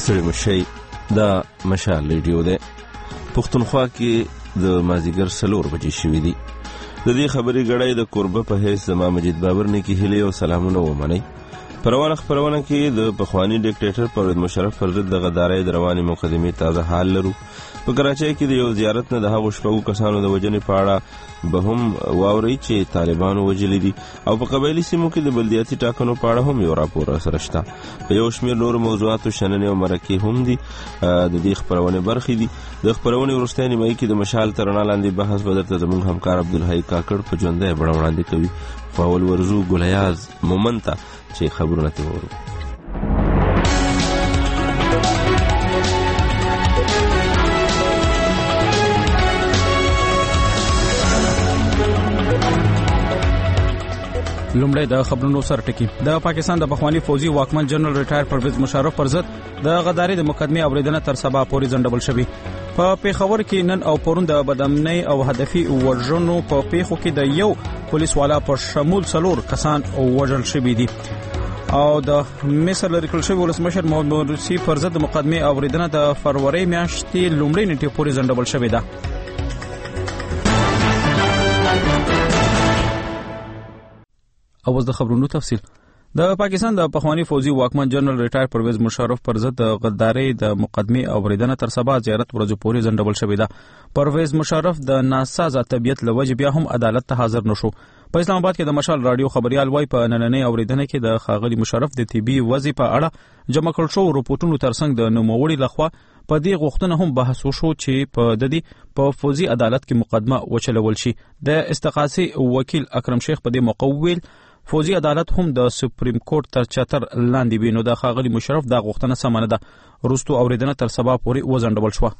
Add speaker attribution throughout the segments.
Speaker 1: ستړي مشئ دا مشال ریډیو دی. پښتونخوا کې د مازدیګر 4 بجې شوي دي. د دې خبرې غړی د کوربه په حیث زما مجید بابر نیکي هیلې او سلامونه ومنئ. پروانه خبرونه کې د پخوانی ډیکټیټر پرویز مشرف پر ضد د غدارۍ د روانې مقدمې تازه حال لرو. په کراچۍ کې د یو زیارت نه د هغو شپږو کسانو د وژنې په اړه به هم واورئ چې طالبانو وژلي دي او په قبایلي سیمو کې د بلدیاتي ټاکنو په اړه هم یو راپور سره شته. په یو شمېر نورو موضوعاتو شننې او مرکې هم دي. د دې خپرونې برخې دي. د خپرونې وروستۍ نیمایي کې د مشال تر رڼا لاندې بحث به درته زموږ همکار عبدالحی کاکړ په ژوندۍ بڼه وړاندې کوي. خو اول ورځو ګلیاز مومند ته چې خبرونه ترې وورو.
Speaker 2: لومړی د خبرونو سرټکی. د پاکستان د پخوانی فوجي واکمن جنرال ریټایر پرویز مشرف پر ضد د غدارۍ د مقدمې اوریدنه تر سبا پورې ځنډول شوې. په پیښور کې نن او پرون د بدامنۍ او هدفي وژنو په پیښو کې د یو پولیس والا په شمول 4 کسان وژل شوي دي او د مصر لري کړل شوی ولسمشر محمد مرسی پر ضد د مقدمې اوریدنه د فروری میاشتې لومړۍ نیټې پورې ځنډول شوې ده. اوس د خبرونو تفصیل. د پاکستان د پخوانی فوجي واکمن جنرال ریټایر پرویز مشرف پر ضد د غدارۍ د مقدمې اوریدنه تر سبا زیارت ورځو پورې ځنډول شوې ده. پرویز مشرف د ناسازه طبيعت لوجه بیا هم عدالت ته حاضر نشو. په اسلام آباد کې د مشال رادیو خبريال وای په نننۍ اوریدنه کې د خاغلی مشرف د طبي وضعیت په اړه جمع کړل شو رپورټونو ترڅنګ د نوموړي لخوا په دې غوښتنه هم بحث وشو چې په د دې په فوجي عدالت کې مقدمه وچلول شي. د استقاصي وکیل اکرم شیخ په دې موقع ویل فوجي عدالت هم د سپریم کورټ تر چتر لاندې وینو. د خاغلی مشرف دا غوښتنه سمانه ده. وروستو اوریدنه تر سبا پورې وځنډول شو.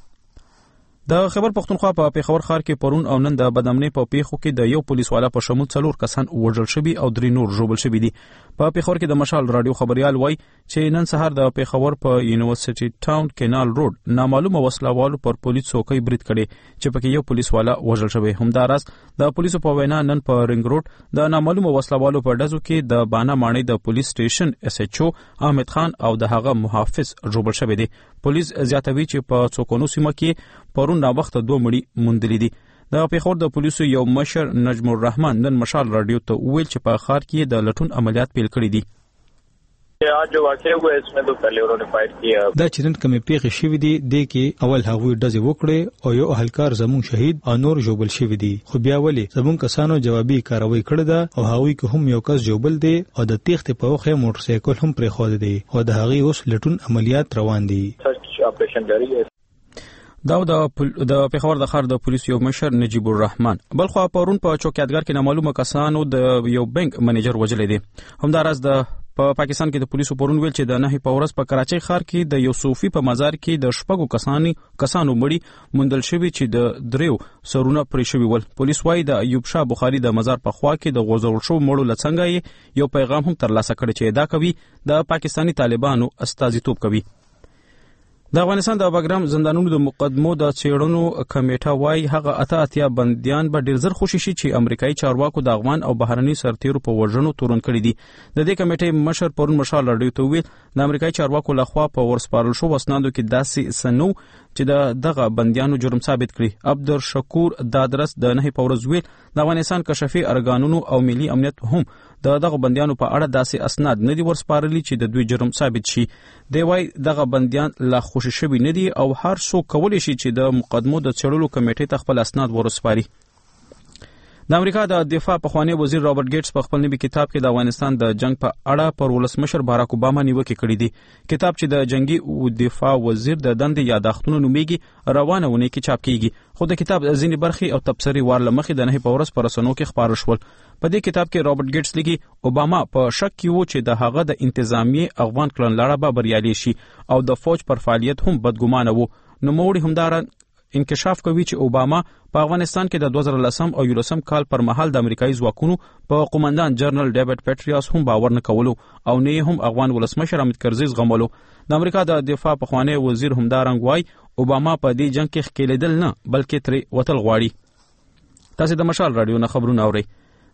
Speaker 2: د خبر پښتونخوا په پیښور ښار کې پرون او نن د بدامنۍ په پیښو کې د یو پولیس والا په شمول 4 کسان وژل شوي او 3 نور ژوبل شوي دي. په پیښور کې د مشال رادیو خبريال وای چې نن سهار د پیښور په یونیورسيټي ټاون کینال روډ نامعلومه وسلوالو پر پولیس څوکۍ برید کړي چې پکې یو پولیس والا وژل شوی. همداراز د پولیسو په وینا نن په رنګ روډ د نامعلومه وسلوالو په ډزو کې د بانا ماڼۍ د پولیس سټیشن اس ایچ او احمد خان او د هغه محافظ ژوبل شوی دي. پولیس زیاتوي چې په څوکونو سیمه کې پرون نا وخت 2 مړي موندلي دي. د پیښور د پولیسو یو مشر نجم الرحمن نن مشال رادیو ته ویل چې په ښار کې د لټون عملیات پیل کړي دي.
Speaker 3: आज जो वाकया हुआ इसमें तो पहले उन्होंने फायर किया.
Speaker 4: دا چرن کمې پیښې شوې دي د کې اول هغوی ډزې وکړي او یو اهلکار زمون شهید او نور جوبل شوی دي. خو بیا ولې زمون کسانو جوابي کاروي کړې ده او هغوی که هم یو کس جوبل دي او د تیښتې په وخت موټر سایکل هم پرې خو دي او د هغې اوس لټون عملیات روان دي.
Speaker 3: سرچ اپریشن جاری دی.
Speaker 2: دا د پیښور د ښار د پولیسو یو مشر نجیب الرحمن. بلخو پرون په چوکیدګر کې نامعلومه کسانو د یو بانک منیجر وژلې دي. همداراز د په پاکستان کې د پولیسو پرون ویل چې د نه په ورځ په کراچۍ ښار کې د یو صوفي په مزار کې د شپږو کسانو مړي موندل شوي چې د 3 سرونه پرې شوي ول. پولیس وايي د ایوب شاه بخاری د مزار په خوا کې د غوځول شو مړو لڅنګ یو پیغام هم ترلاسه کړی چې دا کوي د پاکستانی طالبانو استازیتوب کوي. د افغانستان د بګرام زندانونو د مقدمو د چېړنو کمیټه وايي هغه 88 بنديان به ډیر زر خوشي شي چې امریکایي چارواکو د افغان او بهرني سرتیرو په وژنو تورن کړی دي. د دې کمیټې مشر پرون مشال رادیو ته ویل د امریکایي چارواکو لخوا په ورسپارل شو وسنادو کې داسې سنو چې دغه بنديانو جرم ثابت کړي. عبدالشکور دادرس د نه په ورځ ویل د افغانستان کشفي ارګانونو او ملي امنیت هم دغه بنديانو په اړه داسې اسناد نه دي ورسپارلي چې د دوی جرم ثابت شي. دی وايي دغه بنديان لا خوشي شوي نه دي او هر څوک کولی شي چې د مقدمو د څېړلو کمیټې ته خپل اسناد ورسپاري. د امریکا د دفاع پخوانی وزیر رابرټ ګیټس په خپل نوي کتاب کې د افغانستان د جنگ په اړه پر ولسمشر باراک اوباما نیوکې کړې دي. کتاب چې د جنگي دفاع وزیر د دندې یاداښتونو نومیږي روانه ونې کې چاپ کیږي. خو د کتاب ځینې برخې او تبصرې وار لمخې د نه په ورځ پر رسنیو کې خبر شول. په دې کتاب کې رابرټ ګیټس لیکي اوباما په شک کې وو چې د هغه د انتظامیه افغان کړنلاره به بریالي شي او د فوج پر فعالیت هم بدګمانه وو. نوموړي همدارن انکشاف کوي چې اوباما په افغانستان کې د 2010 او 2011 کال پر مهال د امریکایي ځواکونو په قومندان جنرال ډیوډ پیټریاس هم باور نه کولو او نه هم افغان ولسمشر حامد کرزي زغملو. د امریکا د دفاع پخوانی وزیر همدارنګ وای اوباما په دې جنگ کې ښکېلېدل نه بلکې ترې وتل غواړي. تاسو د مشال رادیو نه خبرونه اورئ.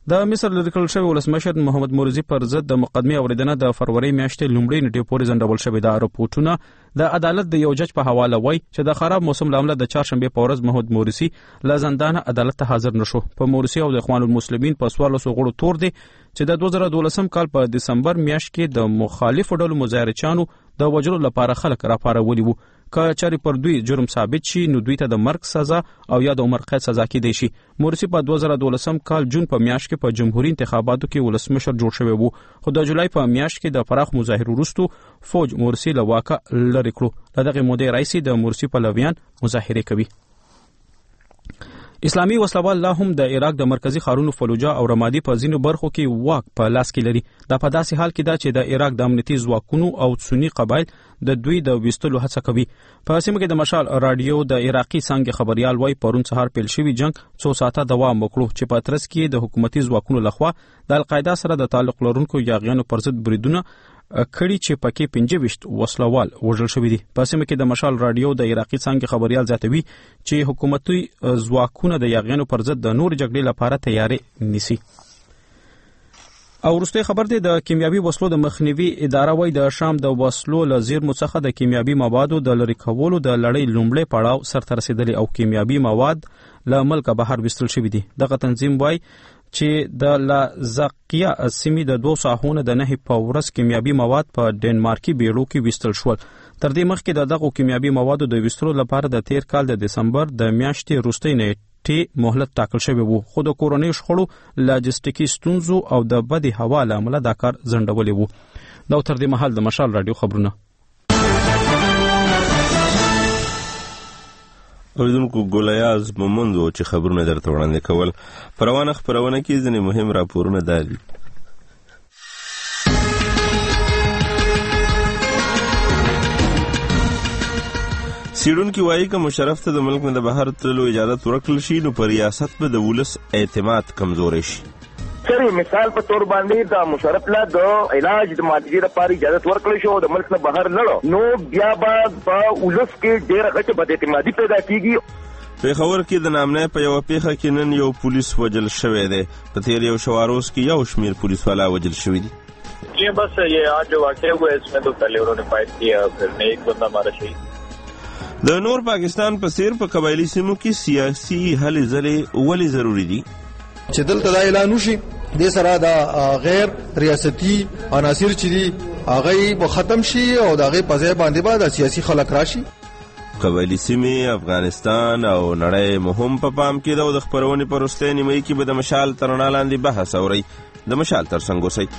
Speaker 2: د مصر لري کړل شوی ولسمشر محمد مرزي پر ضد د مقدمه اوریدنه د فروری میاشتې لومړۍ نیټې پورې ځنډول شوې ده. راپورټونه د عدالت د یو جج په حواله وایي چې د خراب موسم له امله د چهارشنبه په ورځ محمد مرزي له زندان عدالت ته حاضر نشو. په مرزي او د اخوان المسلمین په 14 غړو تور دي چې د 2012 کال په دسمبر میاشت کې د مخالفو ډلو مظاهرچیانو د وژلو لپاره خلک راپارولي وو. که چاري پر دوی جرم ثابت شي نو دوی ته د مرګ سزا او یا د عمر قید سزا کېدای شي. مرسي په 2012 کال جون په میاشت کې په جمهوریت انتخاباتو کې ولسمشر جوړ شوی وو، خو د جولای په میاشت کې د پراخ مظاهرو وروسته فوج مرسي له واکه لرې کړو. دغه مودې راځي د مرسي پلویان مظاهره کوي. اسلامي وسلوال لا هم د عراق د مرکزی ښارونو فلوجا او رمادي په ځینو برخو کې واک په لاس کې لري. دا په داسې حال کې ده چې د عراق د امنیتي ځواکونو او سنی قبایل د دوی د وستلو هڅه کوي. په سیمه کې د مشال رادیو د عراقي څنګه خبريال وای پرون سهار پیل شوی جنگ 100 ساعته دوام وکړو چې په ترڅ کې د حکومتي ځواکونو لخوا د القاعده سره د تعلق لرونکو یاغیانو پر ضد بریدونه کړي چې پکې 25 وسلوال وژل شوی دي. په سیمه کې د مشال رادیو د عراقي څنګه خبريال زیاتوي چې حکومتي ځواکونه د یاغیانو پر ضد د نور جګړې لپاره تیاری نیسي. او وروسته خبر دی د کیمیاوي وسلو د مخنیوي اداره وای د شام د وسلو له زیرمو څخه د کیمیاوي موادو د لری کولو د لړۍ لومړی پړاو سرته رسیدلی او کیمیاوي مواد له ملک بهر وستل شوی دي. دغه تنظیم وای چې د لازقیا سیمې د 2 ساحونه د نه په ورځ کیمیاوي مواد په ډنمارکي بیړو کې وستل شول. تر دې مخکې د دغه کیمیاوي موادو د وستلو لپاره د تیر کال د دسمبر د میاشتې وروستۍ نیټې مهلت ټاکل شوی وو، خو د کورونی شخړو لاجستیکي ستونزو او د بدی هوا له امله دا کار ځنډولې وو. دا تر دې مهال د مشال رادیو خبرونه.
Speaker 1: اوریدونکو ګولیاز مومندو چې خبرونه درته وړاندې کول پروانه خبرونه کې ځینې مهم راپورونه دي. سیډونکي وایي که مشرف ته د ملک نه د بهر تللو اجازه ورکړل شي نو په ریاست به د ولس اعتماد کمزوری شي.
Speaker 3: سره مثال په تور باندې د مشرف لا د علاج د مالیې لپاره اجازه ورکړل شو د ملک نه بهر لړو نو بیا په ولس کې ډېر غټه بد اعتمادي پیدا کیږي.
Speaker 1: په خبر کې د نامنه په یو پیخه کې نن یو پولیس وجل شوی دی. په تیر یو شواروس کې یو شمیر پولیس والا وجل شوی دي.
Speaker 3: یہ بس یہ آج جو واقعہ ہوا اس میں تو پہلے انہوں نے فائٹ کیا پھر ایک بندہ ہمارا شہید.
Speaker 1: د نور پاکستان په سیر په قبایلی سیمو کې سیاسي هلې ځلې ولې ضروری دي
Speaker 5: چې دلته دا اعلان وشي د سره د غیر ریاستي عناصر چې دي هغه به ختم شي او د هغه په ځای باندې به د سیاسي خلک راشي.
Speaker 1: قبایلی سیمې افغانستان او نړۍ مهم په پام کې د خبرونې پر وروستۍ نیمه کې به د مشال ترنا لاندې بحث اوري. د مشال ترڅنګ اوسئ.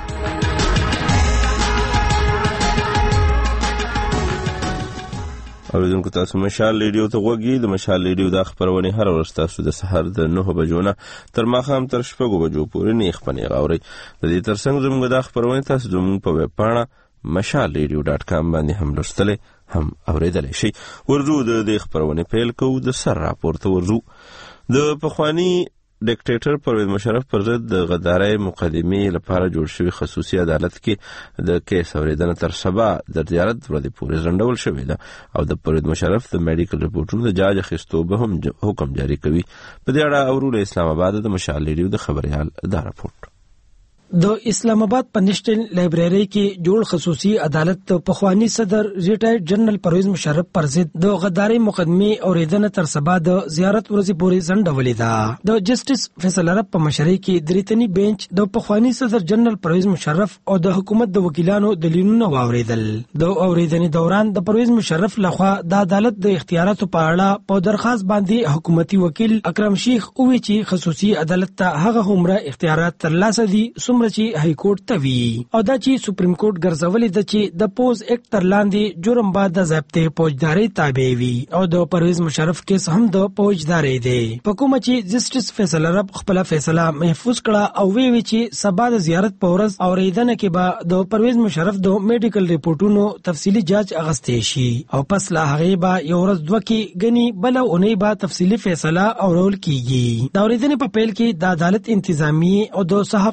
Speaker 1: اوریدونکو تاسو مشال ریډیو ته غوږی. د مشال ریډیو د خبرونه هر ورځ تاسو د سحر د 9 بجو نه تر ماښام تر 6 بجو پورې نه خبرونه غوړي. د دې ترڅنګ زموږ د خبرونه تاسو زموږ په ویب پاڼه mashalradio.com باندې هم لوستلې هم اوریدلای شئ. ورجو د خبرونه پیل کوو. د سر راپورته ورجو د پخوانی ډیکټیټر پرویز مشرف پر ضد د غدارۍ مقدمې لپاره جوړ شوی خصوصي عدالت کې د کیس اوریدنه تر سبا د زیارت ورځې پورې ځنډول شوې ده او د پرویز مشرف د میډیکل رپورټونو د جاج اخیستو به هم حکم جاری کوي. په دې اړه اورول اسلام آباد د مشال ریډیو د خبريال دا راپورټ.
Speaker 6: د اسلام آباد په نېشنل لایبرری کې جوړ خصوصي عدالت په خوانی صدر ریټایرډ جنرال پرویز مشرف پر ضد د غدارۍ مقدمې اوریدنه تر سبا د زیارت ورځې پورې ځنډولې ده. د جسټس فیصل رب په مشرۍ کې دریتنی بینچ د پخوانی صدر جنرال پرویز مشرف او د حکومت د وکیلانو دلیلونه واوریدل. د اوریدنې دوران د پرویز مشرف لخوا د عدالت د اختیاراتو په اړه په درخواست باندې حکومتي وکیل اکرم شیخ اووی چې خصوصي عدالت ته هغه همره اختیارات ترلاسه دي څومره چې های کورټ ته وی او دا چې سپریم کورټ ګرځولې ده چې د پوز اکټ تر لاندې جرم بعد د ضابطه فوجداري تابع وي او د پرویز مشرف کیس هم د فوجداري دی. په کومه چې جسټس فیصل رب خپل فیصله محفوظ کړه او وی چې سبا د زیارت په ورځ اوریدنه کې به د پرویز مشرف د میډیکل ریپورټونو تفصیلی جاج اغستې شي او پس لا هغه به یو ورځ دوه کې غني بل اونۍ به تفصیلی فیصله اورول کیږي. د اوریدنې په پیل کې د عدالت انتظامی او د صحافیانو ترمنځ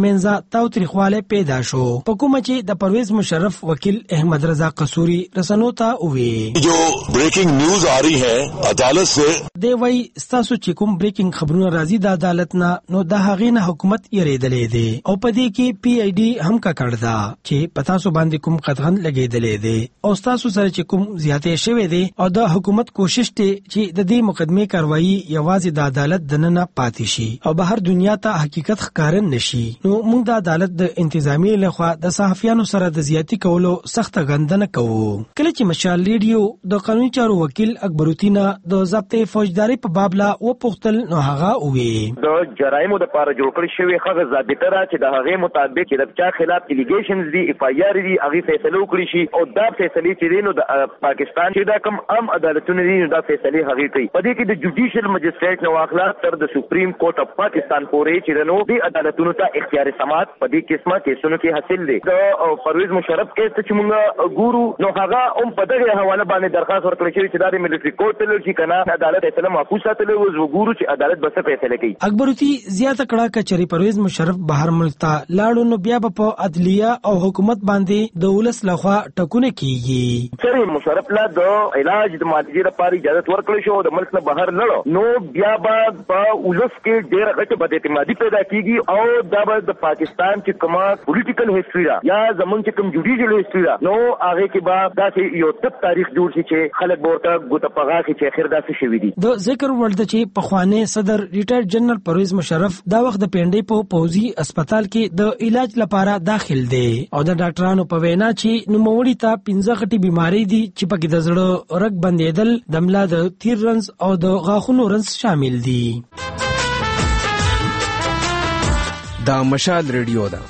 Speaker 6: ترمنځ تاوتریخواله پیدا شو. په کومه چې د پرویز مشرف وکیل احمد رضا قصوری رسنو ته ووی
Speaker 7: جو بریکنګ نیوز آ رہی ہے عدالت سے
Speaker 6: دی وای ستاسو چې کوم بریکنګ خبرونه راځي د عدالت نه نو د هغې نه حکومت یریدلې دی او په دې کې پی ای ډی هم کا کړدا چې پتا سو باندې کوم قدغن لګیدلې دی او ستاسو سره چې کوم زیاتې شوه دی او د حکومت کوشش ته چې د دې مقدمه کاروایی یوازې د عدالت دننه پاتې شي او بهر دنیا ته حقیقت ښکارن نشي. نو موږ د عدالت د انتظامی لخوا د صحافیانو سره د زیاتی کولو سخت غندنه کوو. کله چې مشال ریډیو د قانوني چارو وکیل اکبرالدین د ضبط فوجداري په باب لا و پختل نو هغه وی
Speaker 3: د جرایمو د پاره جوړ کړی شوی هغه ضابطه را چې د هغه مطابق چې د چا خلاف الیګیشنز دي اف آی آر دي هغه فیصله وکړي شي او دا فیصله چې دینو د پاکستان چې دا کوم عام عدالتونه دي دا فیصله هغه کوي. په دې کې د جوډیشل مجسټریټ نو اخلاق تر د سپریم کورټ اف پاکستان پورې چې نو دی عدالتونو ته اختیار سماعت په دې قسمه کیسونو کې حاصل دي. د پرویز مشرف کیس چې موږ ګورو نو هغه په دغه حواله باندې درخواست ورکړی چې دا د ملټری کورټ ته لږی کنه عدالت فیصله معفو ساتلو وګورو چې عدالت به څه فیصله کوي.
Speaker 6: اکبرالدین زیاته کړه کچري پرویز مشرف بهر ملک ته لاړو نو بیا په عدلیه او حکومت باندې د ولس لخوا ټکونه کیږي.
Speaker 3: سره مشرف لا د علاج د معالجې لپاره اجازه ورکړل شو د ملک نه بهر لړو نو بیا په ولس کې ډېر غټه بد اعتمادي پیدا کیږي او دا د پاکستان چې کومه پولیټیکل هیستوري را یا زمونږ چې کوم جوډیشل هیستوري را نو هغه کې بعد دا یو تپ تاریخ جوړ شي چې خلک ورته ګوته پغا کې چې اخر داسې شوی دي.
Speaker 6: د ذکر ولته چې په خواني صدر ریټایر جنرال پرویز مشرف دا وخت د پینډې په پوزي هسپتال کې د علاج لپاره داخل دی او د ډاکټرانو په وینا چې نوموړي ته 15 غټي بيماري دي چې پکې د زړه رګ بندیدل د ملا د تیر رنز او د غاښونو رنز شامل دي.
Speaker 8: دا مشال ریډیو ده.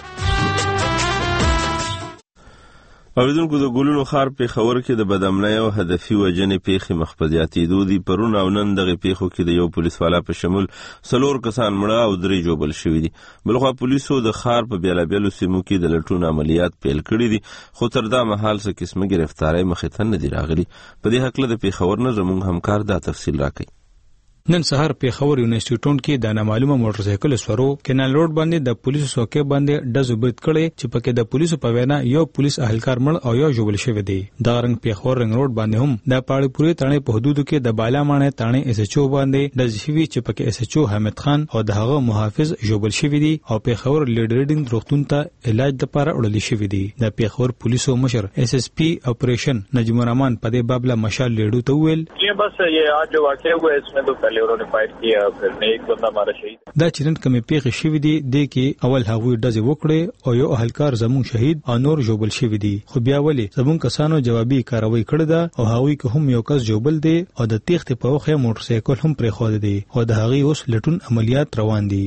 Speaker 1: اوریدونکو د ګلونو خار په خبر کې د بدامنۍ او هدفي وجنې پیښې مخبزياتي دودي پرون او نن دغه پیښو کې د یو پولیس والا په شمول 4 کسان مړه او 3 جوبل شوي دي. بلخوا پولیسو د خار په بیلابیلو سیمو کې د لټون عملیات پیل کړي دي خو تر دا مهال څه قسمه گرفتاری مخې ته نه دي راغلي. په دې حق له پیښور نه زموږ همکار دا تفصیل راکړي.
Speaker 4: نن سهار پیښور یونیورسيټي ټون کې د نامعلومه موټر سایکل سورو کینال روډ باندې د پولیسو څوکۍ باندې ډزو بریټ کړي چې پکې د پولیسو په وینا یو پولیس اهلکار مړ او یو جوړل شوی دی. دا رنګ پیښور رنګ روډ باندې هم د پاړپوري تانه په حدودو کې د بالامانه تانه اس ایچ او باندې د شوی چې پکې اس ایچ او حمید خان او دغه محافظ جوړل شوی دی او پیښور لیډرډینګ روغتون ته علاج لپاره وړل شوی دی. د پیښور پولیسو مشر اس اس پی اپریشن نجم الرحمن په دې باب لا مشال لیډو ته ویل
Speaker 9: چې بس یہ آج جو واقعہ ہوا اس میں تو پہلے انہوں نے فائٹ کیا پھر ایک بندہ ہمارا شہید.
Speaker 4: دا چرن کمه پیښې شوې دي د کې اول هغوی ډزې وکړي او یو اهلکار زمون شهید او نور جوبل شوی دي خو بیا ولی زمون کسانو جوابي کاروایی کړی دا او هغوی که هم یو کس جوبل دي او د تیښتې په وخت موټر سایکل هم پرې خو دي او د هغوی اوس لټون عملیات روان دي.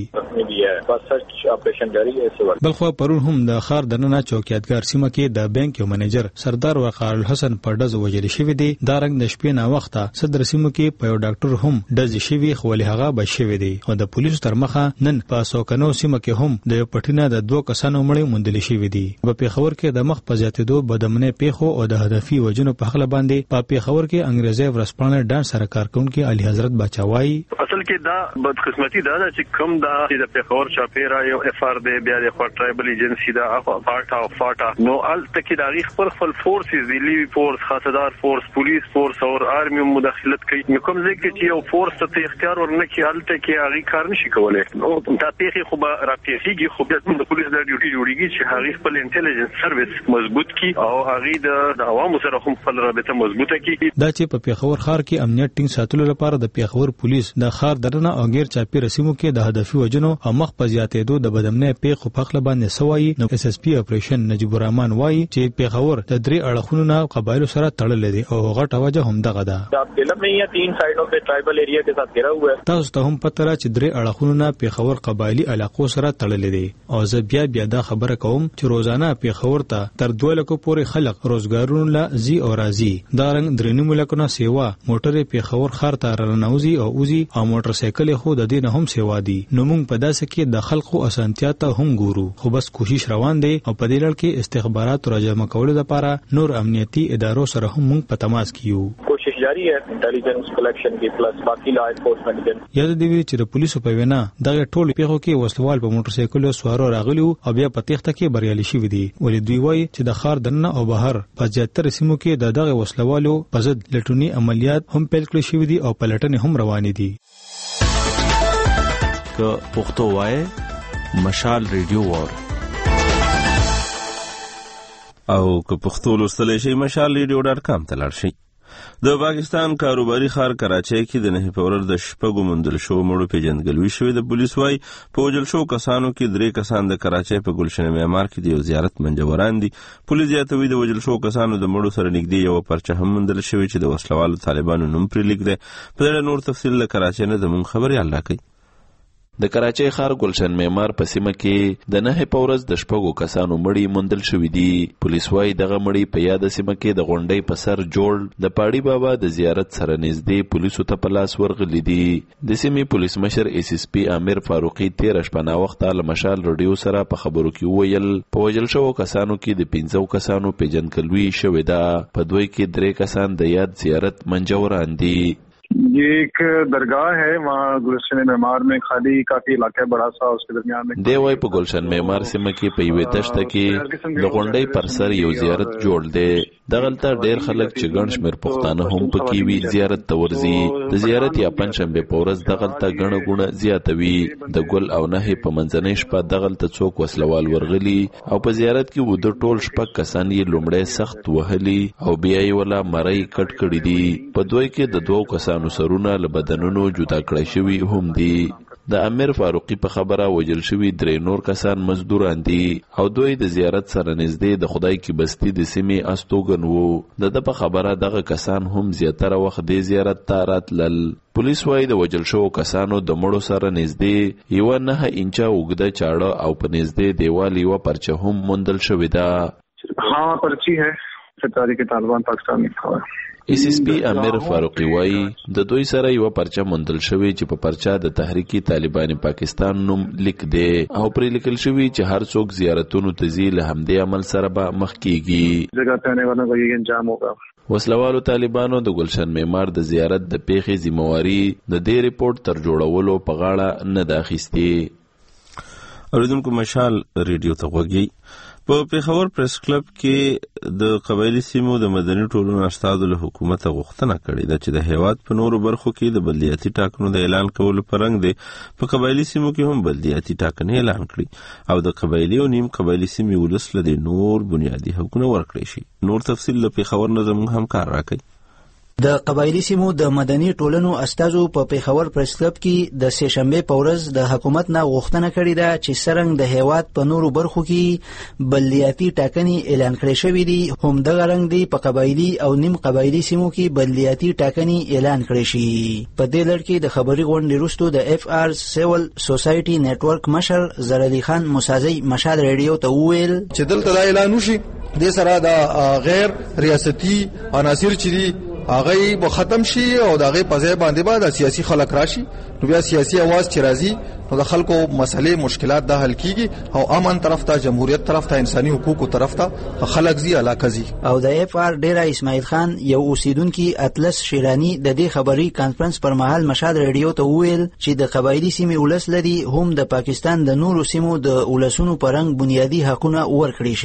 Speaker 4: بلخوا پرون هم د خار دننه چوکیدګار سیمه کې د بانک یو منیجر سردار وقار الحسن په ډز وجل شوی دی. دا رنګ د شپې نه وخته صدر سیمه کې په یو ډاکټر هم ډز شوی خو له هغه بشوي دي او د پولیسو تر مخه نن په سوکنو سیمه کې هم د پټینه د 2 کسانو مړی موندل شوی دي. په پیښور کې د مخ په زیاتېدو بدامنۍ پیښو او د هدفي وجنو په خله باندې په پیښور کې انګريزي ورسپانه ډان سره کارکونکو علي حضرت بچاوي
Speaker 10: اصل کې دا بدقسمتي دا چې کوم دا د پیښور چاپیرا یو اف ار دی بیا د ټرایبل ایجنسی دا فاټا نو ال تکي د تاریخ پر خپل فورسز دی لیوی فورس خاصدار فورس پولیس فورس او ارمي مداخلت کوي نو کوم ځای کې چې یو فورس ته اختیار ورنکي الته کې هغه کار نشي کولای نو دا پیښه خو به راپېږي خو بیا د پولیس د ډیوټي جوړیږي چې هغه خپل انټيليجنس سرویس مضبوط کی او هغه د عوامو سره هم خپل رابطه مضبوطه کی.
Speaker 4: دا چې په پیښور ښار کې امنیت ټینګ ساتلو لپاره د پیښور پولیس د ښار درنه او غیر چاپی رسمو کې د هدفي وجنو او مخ په زیاتېدو د بدامنۍ پیښو په خپل باندې سوای نو اس اس پی اپریشن نجیب الرحمن وایي چې پیښور د درې اړخونو نه قبایلو سره تړلې دي او غټه وجه هم دغه ده.
Speaker 9: دا فلم نه یا 3 سایډونو په ټرایبل ایریا کې سات ګرا هوا ہے.
Speaker 4: تاسو ته هم پته را چې درې اړخونو نه پیښور قبایلی علاقو سره تړلې دي او زه بیا دا خبره کوم چې روزانه پیښور ته تر 2 لک پورې خلک روزګارونو لا زی او راضي دا رنګ درنی ملکونه سیوا موټر پیښور خار ته رانوزي او اوزي او موټر سایکل خو د دین هم سیوا دي نو موږ په داسه کې د خلکو اسانتیا ته هم ګورو خو بس کوشش روان دي او په دې لړ کې استخبارات راجمع کولو لپاره نور امنیتي ادارو سره هم موږ په تماس کې یو.
Speaker 9: कोशिश जारी है इंटेलिजेंस कलेक्शन की प्लस बाकी लॉ एनफोर्समेंट एजेंसी।
Speaker 4: یاد دی وی چې د پولیسو په وینا دغه ټول پیښو کې وسلوال په موټر سایکل سوارو راغلي او بیا په تخته کې بریالي شوي دي. ولې دوی وایي چې د ښار دننه او بهر په زیاتره سیمو کې دغه وسلوالو په ضد لټونی عملیات هم پیل کړی شوي دي او پلټنې هم روانې دي.
Speaker 1: که پښتو وای مشال ریډیو وار او که پښتو لوستل شي mashal.radio.com ته لاړ شئ. د پاکستان کاروباري ښار کراچۍ کې د 9 فروری د شپږو موندل شو مړو پیژندګلوي شوې. د پولیس وايي په وژل شو کسانو کې 3 کسان د کراچۍ په ګلشن معمار کې د یو زیارت منجوران دي. پولیس زیاتوي د وژل شو کسانو د مړو سره نږدې یو پرچه هم موندل شوې چې د وسلوالو طالبانو نوم پرې لیک دی. په اړه نور تفصیل له کراچۍ نه زموږ خبري الله کوي.
Speaker 11: د کراچۍ ښار ګلشن معمار په سیمه کې د 9 په ورځ د شپږو کسانو مړي موندل شوي دي. پولیس وايي دغه مړي په یاد سیمه کې د غونډۍ په سر جوړ د پاړی بابا د زیارت سره نږدې پولیسو ته په لاس ورغلي دي. د سیمې پولیس مشر SSP امیر فاروقي 13 شپه وخت له مشال رادیو سره په خبرو کې ویل په وژل شوو کسانو کې د 15 کسانو پیژندګلوي شوې ده. په دوی کې 3 کسان د یاد زیارت منجوران دي.
Speaker 12: ये एक दरगाह है वहाँ गुलशन मेमार में खाली काफी इलाका बड़ा सा उसके दरमियान में
Speaker 11: دی وای په ګلشن معمار سیمه کې په یوې دشته کې د غونډۍ پر سر یو زیارت جوړ دی. دغلته ډیر خلک چې ګڼ شمېر پښتانه هم پکې وي زیارت ته ورځي. د زیارت یا پنځشنبه په ورځ دغلته ګڼه ګوڼه زیاته وي. د ګل او نه په منځنۍ شپه دغلته څوک وسلوال ورغلي او په زیارت کې و د ټول شپه کسان یې لومړی سخت وهلي او بیا یې ولا مړی کټ کړي دي. په دوی کې د 2 کسانو سرونه له بدنونو جدا کړی شوي هم دي. د امیر فاروقي په خبره وژل شوي 3 نور کسان مزدوران دي او دوی د زیارت سره نږدې د خدای کی بستی د سیمې استوګن وو. د په خبره دغه کسان هم زیاتره وخت د زیارت ته راتلل. پولیس وايي د وژل شوو کسانو د مړو سره نږدې یو 9 انچه اوږده چاړه او په نږدې دیوال یو پرچه هم موندل شوې ده.
Speaker 12: ها پرچی ہے تحریک طالبان پاکستان میں.
Speaker 11: SSP امیر فاروقي وايي د دوی سره یو پرچه موندل شوی چې په پرچه د تحریک طالبان پاکستان نوم لیک دی او پرې لیکل شوی چې هر څوک زیارتونو ته ځي له همدې عمل سره به مخ کیږي.
Speaker 12: جگہ ته نه ونه کوي انجام ہوگا.
Speaker 11: وسلوالو طالبانو د ګلشن معمار د زیارت د پیښې ذمہواری د دې ریپورت تر جوړولو په غاړه نه داخستي.
Speaker 1: اوریدونکو مشال ریډیو ته وګورئ. په پیښور پریس کلب کې د قبایلی سیمو د مدني ټولنو استادو له حکومت غوښتنه کړې ده چې د هیواد په نورو برخو کې د بلدیاتي ټاکنو د اعلان کولو پرنګ دی په قبایلی سیمو کې هم بلدیاتي ټاکنې اعلان کړي او د قبایلی او نیم قبایلی سیمې ولس له نور بنیادي حقوقونه ورکړي شي. نور تفصیل له پیښور نه زموږ همکار راکړي.
Speaker 13: د قبایلی سیمو د مدني ټولنو استازو په پیښور پریس کلب کې د سهشنبه په ورځ د حکومت نه غوښتنه کړې ده چې څرنګه د هیواد په نورو برخو کې بلدیاتي ټاکنې اعلان کړې شوې دي هم دغه رنګ دی په قبایلی او نیم قبایلی سیمو کې بلدیاتي ټاکنې اعلان کړې شي. په دې لړ کې د خبري غونډې وروسته د FR سیول سوسایټي نتورک مشر زرعلی خان موسازی مشال ریډیو ته وویل
Speaker 5: چې دلته دا اعلان وشي د سره د غیر ریاستي عناصر چې دي هغه به ختم شي او د هغه په ځای باندې بعد سیاسي خلک راشي نو بیا سیاسي आवाज چې راځي نو د خلکو مسلې مشکلات د حل کیږي او امن طرف ته جمهوریت طرف ته انساني حقوقو طرف ته خلک زی علاقه زی.
Speaker 13: او د FR ډیرا اسماعیل خان یو اوسیدونکو اطلس شیرانی د دې خبري کانفرنس پر مهال مشال ریډیو ته وویل چې د قبایلی سیمې ولس لري هم د پاکستان د نورو سیمو د ولسونو پرنګ بنیادی حقوقونه ورکړي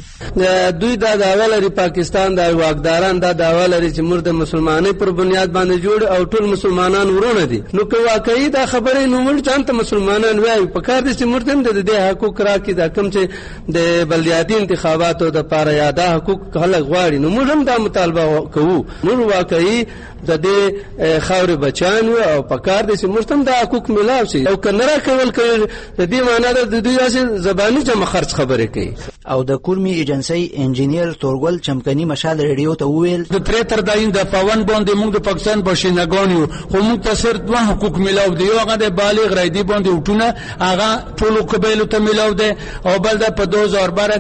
Speaker 13: شي.
Speaker 14: دوی دا داوا لري پاکستان د واکداران دا داوا لري چې مرده مسلمانۍ پر بنیاد باندې جوړ او ټول مسلمانان ورونه دي. نو که واقعي دا خبره نو موږ چانته مسلمانان وایو په کار دي چې مرتم د دې حقوق راکې دا کوم چې د بلدیاتي انتخاباتو د پاره یاده حقوق خلک غواړي نو موږ هم دا مطالبه کوو. نو واقعي د دې خاورې بچان او په کار دي چې مرتم دا حقوق ملاو شي او کنه را کول کوي د دې معنی د دوی اساس زبانی جمع خرج خبره کوي.
Speaker 13: او د کورمي ایجنسی انجینیر تورګل چمکني مشال ریډیو ته وویل
Speaker 15: د پریتر داین د پاون باندې موږ د پاکستان باشندگان یو خو موږ ته صرف 2 حقوق ملاو دي. یو هغه د بالغ رایدي باندې وټونه هغه ټول قبایلو ته ملاو دي او بل د په 2012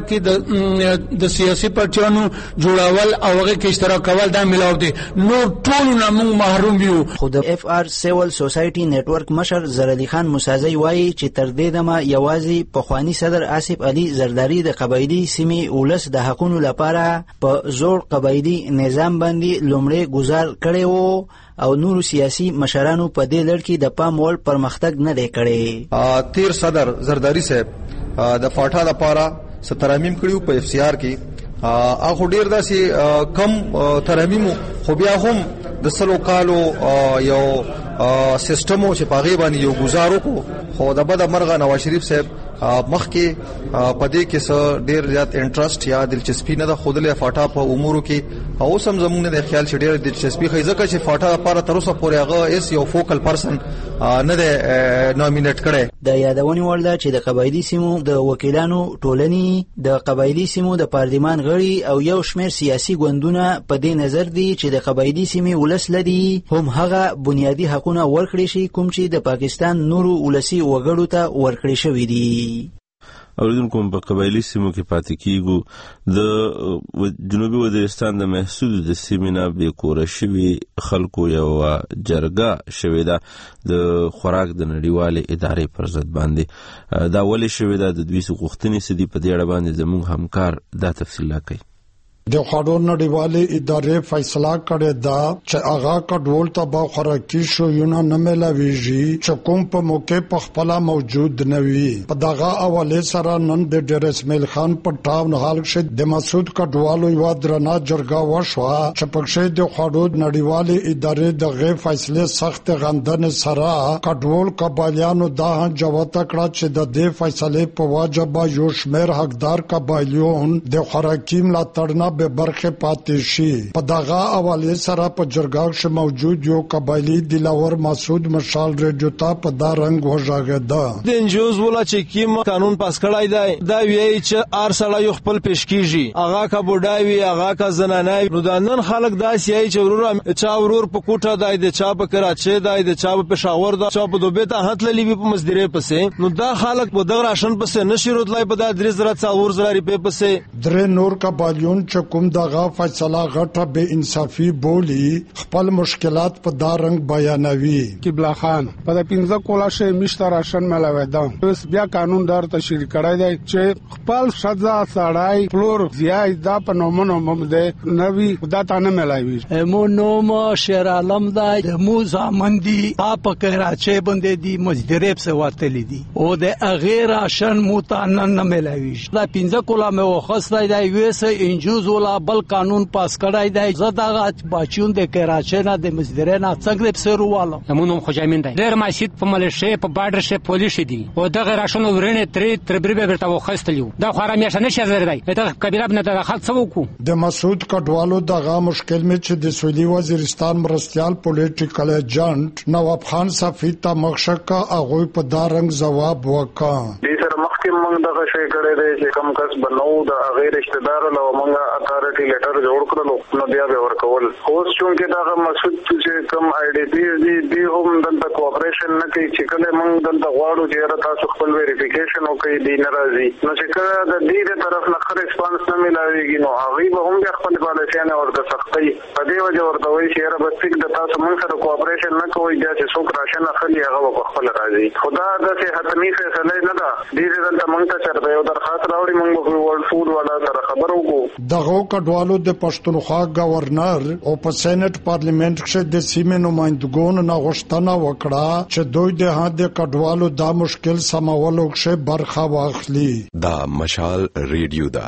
Speaker 15: کې د سیاسي پارټیانو جوړول او هغه کې اشتراک کول دا ملاو دي. نو ټول نه موږ محروم یو.
Speaker 13: خو د FR سیول سوسایټي نتورک مشر زرعلی خان موسازی وایي چې تر دې دمه یوازې په خوانی صدر آصف علي زرداری د قبایلی سیمې ولس د حقونو لپاره په زوړ قبایلی نظام باندې لومړی گزار کړی وو او نورو سیاسي مشرانو په دې لړ کې د پام وړ پرمختګ نه دی کړی.
Speaker 5: تیر صدر زرداری صاحب د فاټا لپاره سترامیم کړیو په اف سی آر کې هغه ډیر داسې کم ترامیم خو بیا هم د سلو کالو یو سیستم چې پاغي باندې یو گزارو کو خو د بد مرغه نواز شریف صاحب مخکې پدې کې څه ډیر زیات انټرست یا دلچسپي نه ده خودله فاټا په امورو کې او سم زمونږ د خیال چې ډیر دلچسپي خې ځکه چې فاټا لپاره تر اوسه پورې هغه اس یو فوکل پرسن نه ده نومینیټ کړي.
Speaker 13: د یادونې وړ ده چې د قبایلی سیمو د وکیلانو ټولنې د قبایلی سیمو د پارلمان غړي او یو شمېر سیاسي ګوندونه په دې نظر دي چې د قبایلی سیمې ولس لدی هم هغه بنیادی حقونه ورکړي شي کوم چې د پاکستان نورو ولسی وګړو ته ورکړي شوی دي.
Speaker 1: اوریدونکو په قبایلی سیمو کې پاتې کیږو د جنوبي وزیرستان د محسود د سیمینه به کور شوی خلکو یو جرګه شوی دا د خوراک د نړیوالې ادارې پر ضد باندې دا ولې شوی دا د دوی غوښتنې سدي په دې اړه باندې زموږ همکار دا تفصیل کوي.
Speaker 16: د خوړو نړیوالې ادارې فیصله کړې ده چې هغه کډوال ته به خوراکي شیونه نه ملاویږي چې کوم په موقع په خپل موجود نه وي. په دغه حواله سره نن د ډیر اسماعیل خان په ټاون هال کې د مسعود کډوالو یو درنه جرګه وشوه چې پکې د خوړو نړیوالې ادارې د غیر فیصله سخت غندنې سره کډوال قبایلیانو دا جوته کړه چې د دې فیصله په واجب یو شمېر حقدار قبایلیون د خوراکي ملاتړ به برخه پاتې شي. په دغه حواله سره په جرګه کې موجود یو قبایلی دلاور مسعود مشال ریډیو ته په دا رنگ وژاغده.
Speaker 17: د انجوز ولا چې کیم قانون پاس کړای دی دا وی چې ار سړی خپل پیش کیږي هغه کا بوډاوي هغه کا زنانای نو د نن خلک دا سیای چې ورور چا ورور په کوټه دای د چا په کراچي دای د چا په پېښور دا چا په دوبه ته هات للی په مزدوري پسې نو دا خلک په دغه راشن پسې نشي رودلای په دا 3000 روپے پسې
Speaker 16: درې نور قبایلیون کوم دغه فیصله غټه به انصافي بولی خپل مشکلات په دا رنگ بیانوي.
Speaker 18: قبله خان په 15 کولا شي مشته راشن ملاوي دا اوس بیا قانون دار تشریح کړای دی چې خپل سزا سړای فلور زیای دا په نومونو ممده نوی دا تانه ملاوي.
Speaker 19: مو نوم شیر عالم دا مو زامندی اپ کراچي باندې دی مزدریب سے وتلی دي او د غیر راشن مو تانه نه ملاوي. دا 15 کولا مې وخصای دی ویسه انجوز ولا بل قانون پاس کړای دی زداغه بچون د کراچي نه د مزدرنه څنګه په سرواله
Speaker 20: همونم خوجامین دی ډیر ماشید په ملشه په بارډر شه پولیس دي او دغه راشن ورنه تربربه ورته وخستلیو دا خورا میشه نشه زری دی دا کبیره بنه د خلک څوکو
Speaker 16: د مسعود کډوالو دغه مشکل می چې د سویلي وزیرستان مرستيال پولیټیکل ایجنټ نواب خان صفی ته مخشکا هغه په دا رنگ جواب وکا.
Speaker 12: دې سره مخکې موږ دغه شی کړی دی چې کم کس بنو د غیر رشتہ دار له موږ اتارټي لیټر جوړ کړلو نو بیا به ورکول اوس چې دغه مسعود چې کم آی ډی پی دی هم دلته کوآپریشن نه کوي چې کله موږ دلته غواړو چې تاسو خپل ویریفیکیشن وکړئ دی ناراضي نو چې کله د دې طرف نه خر ریسپانس نه ملاويږي نو هغه به هم بیا خپل پالیسیانه ورته سختي په دې وجه ورته وایي چې را بس د تاسو موږ سره کوآپریشن نه کوي بیا چې څوک راشن اخلي هغه په خپل راځي خدا د حتمی فیصله نه ده دې دلته موږ ته چرته یو درخواست راوړي موږ په ورلد فود والا سره خبرو کو.
Speaker 16: دغه کډوالو د پښتونخوا گورنر او په سېنات پارلیمنت کې د سیمې نمائندګانو نه غوښتنه وکړه چې دوی د هغه کډوالو دا مشکل سمولو کې برخه واخلي.
Speaker 21: دا مشال ریډیو دا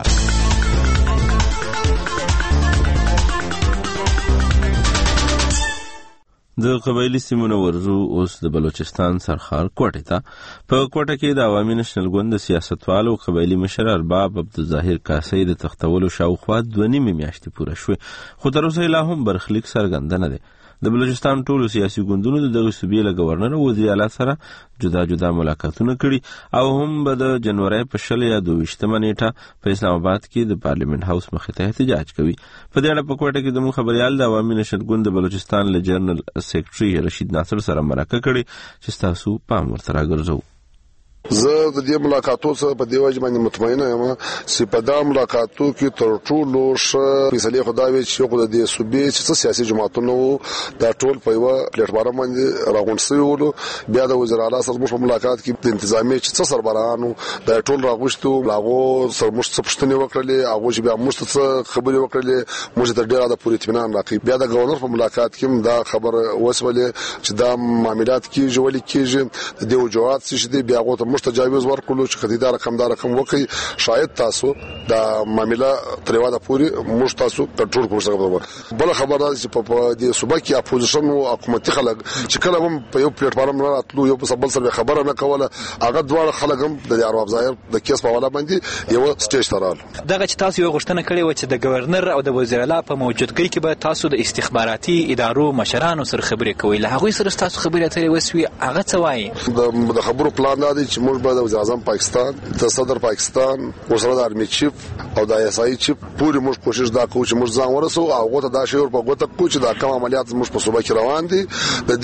Speaker 1: د قبایلی سیمونو ورزو اوس د بلوچستان سرخار کوټه ته په کوټه کې د عوامي نشنل ګوند سیاستوالو قبایلی مشر ارباب عبدالظاهر کاسي د تختولو شاوخوا 2.5 میاشتې پوره شوه خو تر اوسه لا هم برخلیک څرګند نه دی. د بلوچستان ټولو سیاسي ګوندونو دغه صوبې له گورنر او وزیر اعلی سره جدا جدا ملاقاتونه کړي او هم به د جنوري په 20 یا 22 نیټه په اسلام آباد کې د پارلیمنت هاوس مخې ته احتجاج کوي. په دې اړه په کوټه کې د خبريال د عوامي نشر ګوند بلوچستان له جنرال سیکریټري رشید ناصر سره مرکه کړې چې تاسو پام ورته راګرځو.
Speaker 2: زه د دې ملاقاتو سره په دې وجه باندې مطمئنه یم چې په دا ملاقاتو کې تر ټولو ښه فیصلې خدای چې خو د دې صوبې چې سیاسي جماعتونو دا ټول په یو پلیټ فارم باندې راغونډ شوي ول. بیا د وزیر اعلی سره په ملاقات کې د انتظامی چې سربراهانو دا ټول راغوښتو لاغو سره موږ څه پوښتنې وکړلې هغه چې بیا موږ څه خبرې وکړلې موږ ته ډېر د پوره اطمینان راکړي. بیا د گورنر په ملاقات کې دا خبر وسولې چې دا معاملات کیږي ولې کیږي د دې وجوهات چې دي بیا غوته موږ تجاوز ورکړو چې خدیدار رقم وکړي شاید تاسو دا معاملې تر واده پوری موږ تاسو کنټرول کوو. بل خبره چې په دې صوبه کې اپوزیشن او حکومتي خلک چې کله هم په یو پلیټ فارم نه راتلو یو په بل سره خبره نه کوله هغه دواړه خلک هم د ارواح ظاهر د کیس په حواله باندې یو سټیج ته راغلل.
Speaker 22: دغه چې تاسو یو غوښتنه کړې و چې د گورنر او د وزیر اعلی په موجودګۍ کې به تاسو د استخباراتي ادارو مشرانو سره خبرې کوئ له هغوی سره تاسو خبرې اترې وسوي هغه څه وایي؟
Speaker 2: د خبرو پلان دا دی چې موږ به د وزیر اعظم پاکستان د صدر پاکستان ورسره د آرمي چیف او د آی اس آی چیف پوری موږ کوشش دا کوو چې موږ ځان ورسو او غوته دا شی ور په غوته کوو چې دا کوم عملیات موږ په صوبه کې روان دي د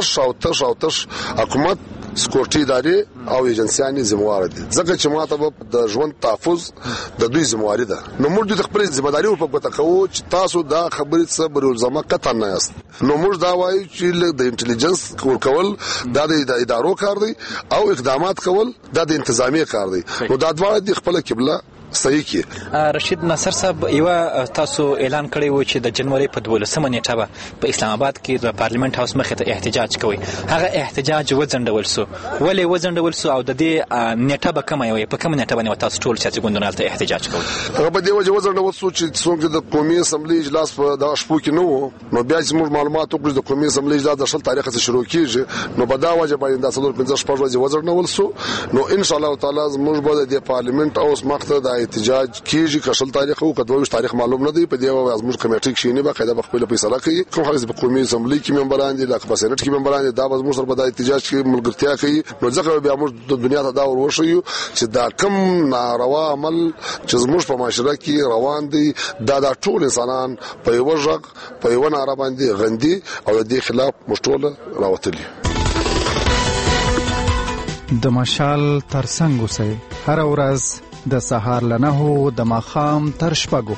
Speaker 2: دې تش حکومت سکورټي ادارې او ایجنسیانې ذمہوار دي ځکه چې ماته د ژوند تحفظ د دوی ذمہواری ده. نو موږ د خپل ذمہداري په غوته کوو چې تاسو دا خبرې څه برول زما قطعا نه یاست. نو موږ دا وایو چې د انټيليجنس کول دا د ادارو کار دی او اقدامات کول دا د انتظامی کار دی. نو دا دواړه د خپل قبله صحیح کی.
Speaker 22: رشید ناصر صاحب یو تاسو اعلان کړی و چې د جنوري په 12مه نیټه به په اسلام آباد کې د پارلیمنت هاوس مخې ته احتجاج کوي. هغه احتجاج وځنډول سو ولې وځنډول سو او د دې نیټه به کومه وي په کومه نیټه باندې تاسو ټول سیاسي ګوندونه ته احتجاج کوي؟
Speaker 2: هغه په دې وجه وځنډول سو چې څنګه د قومي اسمبلی اجلاس په د شپو کې نو بیا چې موږ معلومات وکړو د قومي اسمبلی اجلاس د شل تاریخ څخه شروع کیږي نو په دا وجه باندې د 15 شپږ ورځې وځنډول سو. نو ان شاء الله تعالی موږ به د پارلیمنت هاوس مخ ته د احتجاج کیږي کشل تاریخ او کدوې تاریخ معلوم نه دی. په دې وجه زموږ کمیټه کې شینه به قاعده خپل فیصله کوي کوم حزب قومي اسمبلی کې ممبران دي لکه په سېنات کې ممبران دي دا به موږ سره په احتجاج کې ملګرتیا کوي. نو ځکه بیا موږ د دنیا ته دا ورشيو چې دا کم ناروا عمل چې زموږ په معاشره کې روان دي دا ټول انسانان په یو ځق په یو ناره باندې غندي او د دې خلاف مشټوله راوتلي.
Speaker 23: د مشال ترڅنګ اوسئ هر ورځ د سهار له 9 د ماښام تر 6.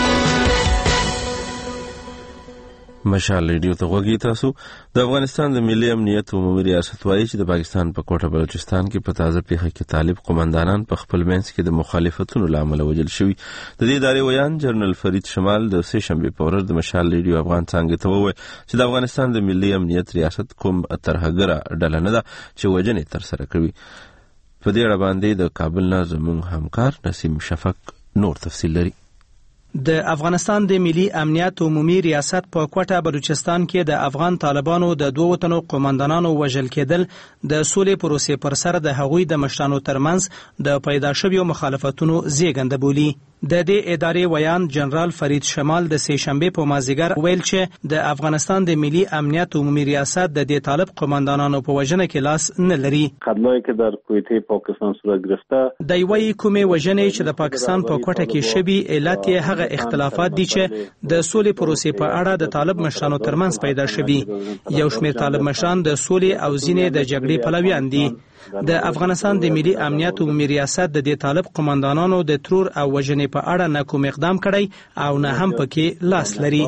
Speaker 1: مشال ریډیو ته غوږی تاسو. د افغانستان د ملي امنیت عمومي ریاست وایي چې د پاکستان په کوټه بلوچستان کې په تازه پیښه کې طالب قومندانان په خپل منځ کې د مخالفتونو لامل وژل شوي. د دې ادارې ویان جنرال فرید شمال د سه شنبه په ورځ د مشال ریډیو افغان څنګه ته وویل چې د افغانستان د ملي امنیت ریاست کوم ترهګره ډله نه ده چې وژنې تر سره کوي. په دې اړه باندې د کابل نه زموږ همکار نسیم شفق نور تفصیل لري.
Speaker 24: د افغانستان د ملي امنیت عمومي ریاست په کوټه بلوچستان کې د افغان طالبانو د دوه وطنو قومندانانو وژل کېدل د سولې پروسې پر سر د هغوی د مشرانو ترمنځ د پیدا شویو مخالفتونو زیږنده بولي. د دې ادارې ویان جنرال فرید شمال د سه شنبه په مازیګر ویل چې د افغانستان د ملي امنیت عمومي ریاست د دې طالب قومندانانو په وژنه کې لاس نه لري.
Speaker 25: خدای که در کویته پاکستان صورت گرفته
Speaker 24: د یوې کومې وژنې چې د پاکستان په کوټه کې شوي علت یې هغه اختلافات دي چې د سولې پروسې په اړه د طالب مشرانو ترمنځ پیدا شوي. یو شمېر طالب مشران د سولې او ځینې د جګړې پلویان دي. د افغانستان د ملي امنیت عمومي ریاست د دې طالب قومندانانو د ترور او وژنې په اړه نه کوم اقدام کړی او نه هم پکې لاس لري.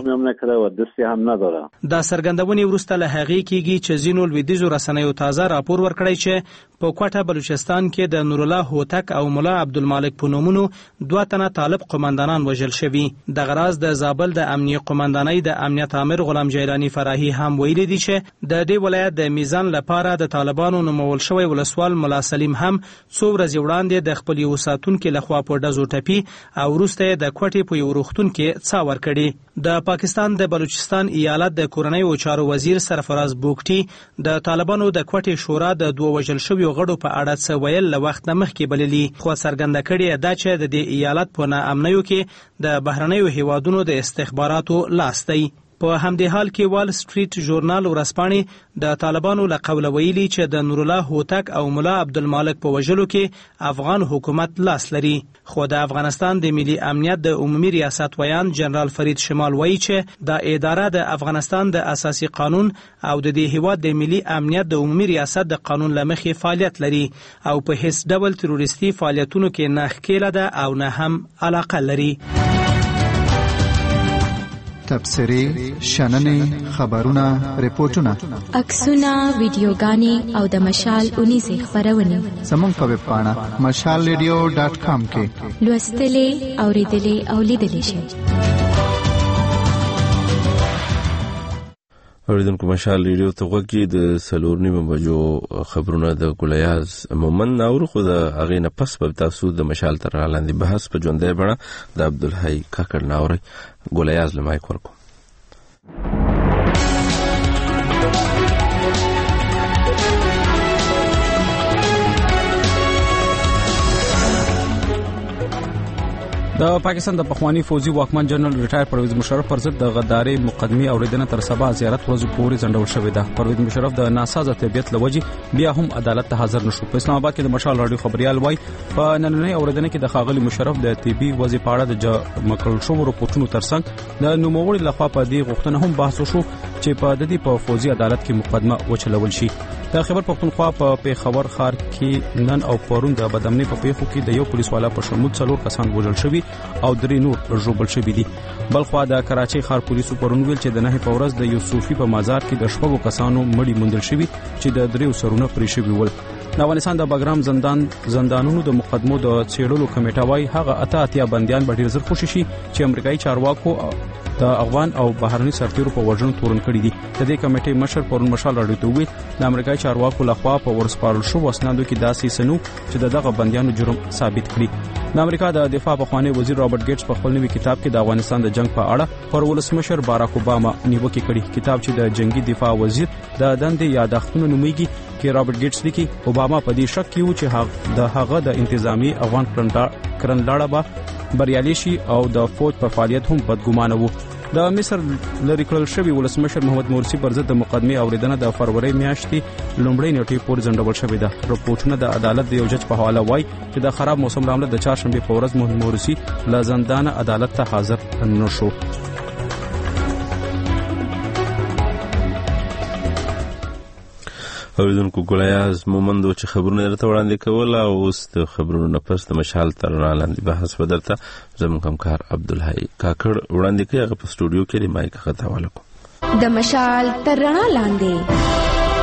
Speaker 24: دا څرګندونې وروسته له هغې کېږي چې ځینو لویدیځو رسنیو تازه راپور ورکړی چې په کوټه بلوچستان کې د نور الله هوتک او مولا عبدالمالک په نومونو 2 تنه طالب قومندانان وژل شوي. دغه راز د زابل د امنیه قومندانۍ د امنیت امر غلام جیلانی فراهی هم ویلي دي چې د دې ولایت د میزان لپاره د طالبانو نومول شوی ولسوال مولا سلیم هم څو ورځې وړاندې د خپل یو ساتونکو لخوا په ډزو ټپي او وروسته د کوټې په یو روغتون کې څاور کړي. د پاکستان د بلوچستان ایالت د کورنۍ او چارو وزیر سرفراز بوکټي د طالبانو د کوټې شورا د 2 وژل شویو غړو په اړه څه ویل له وخت مخکې بللي، خو څرګنده کړې ده چې د دې ایالت په ناامنیو کې د بهرنیو هیوادونو د استخباراتو لاس دی. په همدې حال کې وال سټریټ ژورنال ورځپاڼې د طالبانو له قوله ویلي چې د نور الله هوتک او ملا عبدالمالک په وژلو کې افغان حکومت لاس لري. خو د افغانستان د ملي امنیت د عمومي ریاست ویان جنرال فرید شمال وایي چې د اداره د افغانستان د اساسي قانون او د دې هیواد د ملي امنیت د عمومي ریاست د قانون له مخې فعالیت لري او په هیڅ ډول تروریستي فعالیتونو کې نه ښکېله ده او نه هم علاقه لري.
Speaker 23: تبصرې، شننې، خبرونه، ریپورتونه،
Speaker 3: عکسونه، ویډیوګانې او د مشال اونیزې خپرونې
Speaker 23: زموږ په ویب پاڼه mashalradio.com کې
Speaker 3: لوستلې، اوریدلې او لیدلې شئ.
Speaker 1: اوریدونکو مشال ریډیو ته غوږی د 4:30 بجو خبرونه د ګولیاز مومن ناور خو د اغه نه پس په تاسو د مشال تر لاندې بحث په ژوندۍ بڼه د عبدالحی کاکړ ناور ګولیاز لمای کورکو.
Speaker 6: د پاکستان د پخوانی فوجي واکمن جنرال ریټایر پرویز مشرف پر ضد د غداري مقدمه اوریدنه تر سبا زیارت ورځ پورې ځنډول شوې ده. پرویز مشرف د ناسازه طبيعت لوجې بیا هم عدالت ته حاضر نشو. په اسلام آباد کې د مشال رادیو خبريال وای په نننۍ اوریدنه کې د خاغلی مشرف د طبي وظیفه پاړه د مکل شو رپورټونو ترڅنګ د نوموړي لخوا په دې غوښتنه هم بحث وشو چې په د دې په فوجي عدالت کې مقدمه وچلول شي. د خیبر پختونخوا په پیښور ښار کې نن او پرون د بدامنۍ په پیښو کې د یو پولیس والا په شمول 4 کسان وژل شوي او 3 نور ژوبل شوي دي. بلخوا د کراچۍ ښار پولیسو پرون ویل چې د 9 په ورځ د یوسفي په مزار کې د 6 کسانو مړي موندل شوي چې د 3 سرونه پرې شوي ول. د افغانستان د بګرام زندانونو د مقدمو د چېړلو کمیټه وايي هغه اته بنديان به ډیر زر خوشي شي چې امریکایي چارواکو د افغان او بهرني سرتیرو په وژنو تورن کړی دي. د دې کمیټې مشر پرون مشال راډیو ته ویل د امریکایي چارواکو لخوا په ورسپارل شو اسنادو کې داسې سنو چې دغه بنديانو جرم ثابت کړي. د امریکا د دفاع پخوانی وزیر رابرټ ګیټس په خپل نوي کتاب کې د افغانستان د جنگ په اړه پر ولسمشر باراک اوباما نیوکه کړې. کتاب چې د جنگي دفاع وزیر د دندې یادښتونه نومېږي کې رابرټ ګیټس لیکي اوباما په دې شک کې و چې هغه د انتظامی افغان کړنلاړه به بریالي شي او د فوج په فعالیت هم بدګمانه وو. د مصر لری کړل شوی ولسمشر محمد مرسی پر ضد د مقدمه اوریدنه د فروری میاشتې لومړۍ نیټې پورې ځنډول شوې ده. رپورټونه د عدالت د یو جج په حواله وایي چې د خراب موسم لامل د چهارشنبه په ورځ محمد مرسی له زندان عدالت ته حاضر نشو.
Speaker 1: اوریدونکو ګولیاز مومندو چې خبرونه درته وړاندې کول او اوس د خبرونو نه پس د مشال تر لاندې بحث به درته زموږ همکار عبدالحی کاکړ وړاندې کوي. هغه په سټوډیو کې د مایک خط حواله کوم.
Speaker 3: د مشال تر رڼا لاندې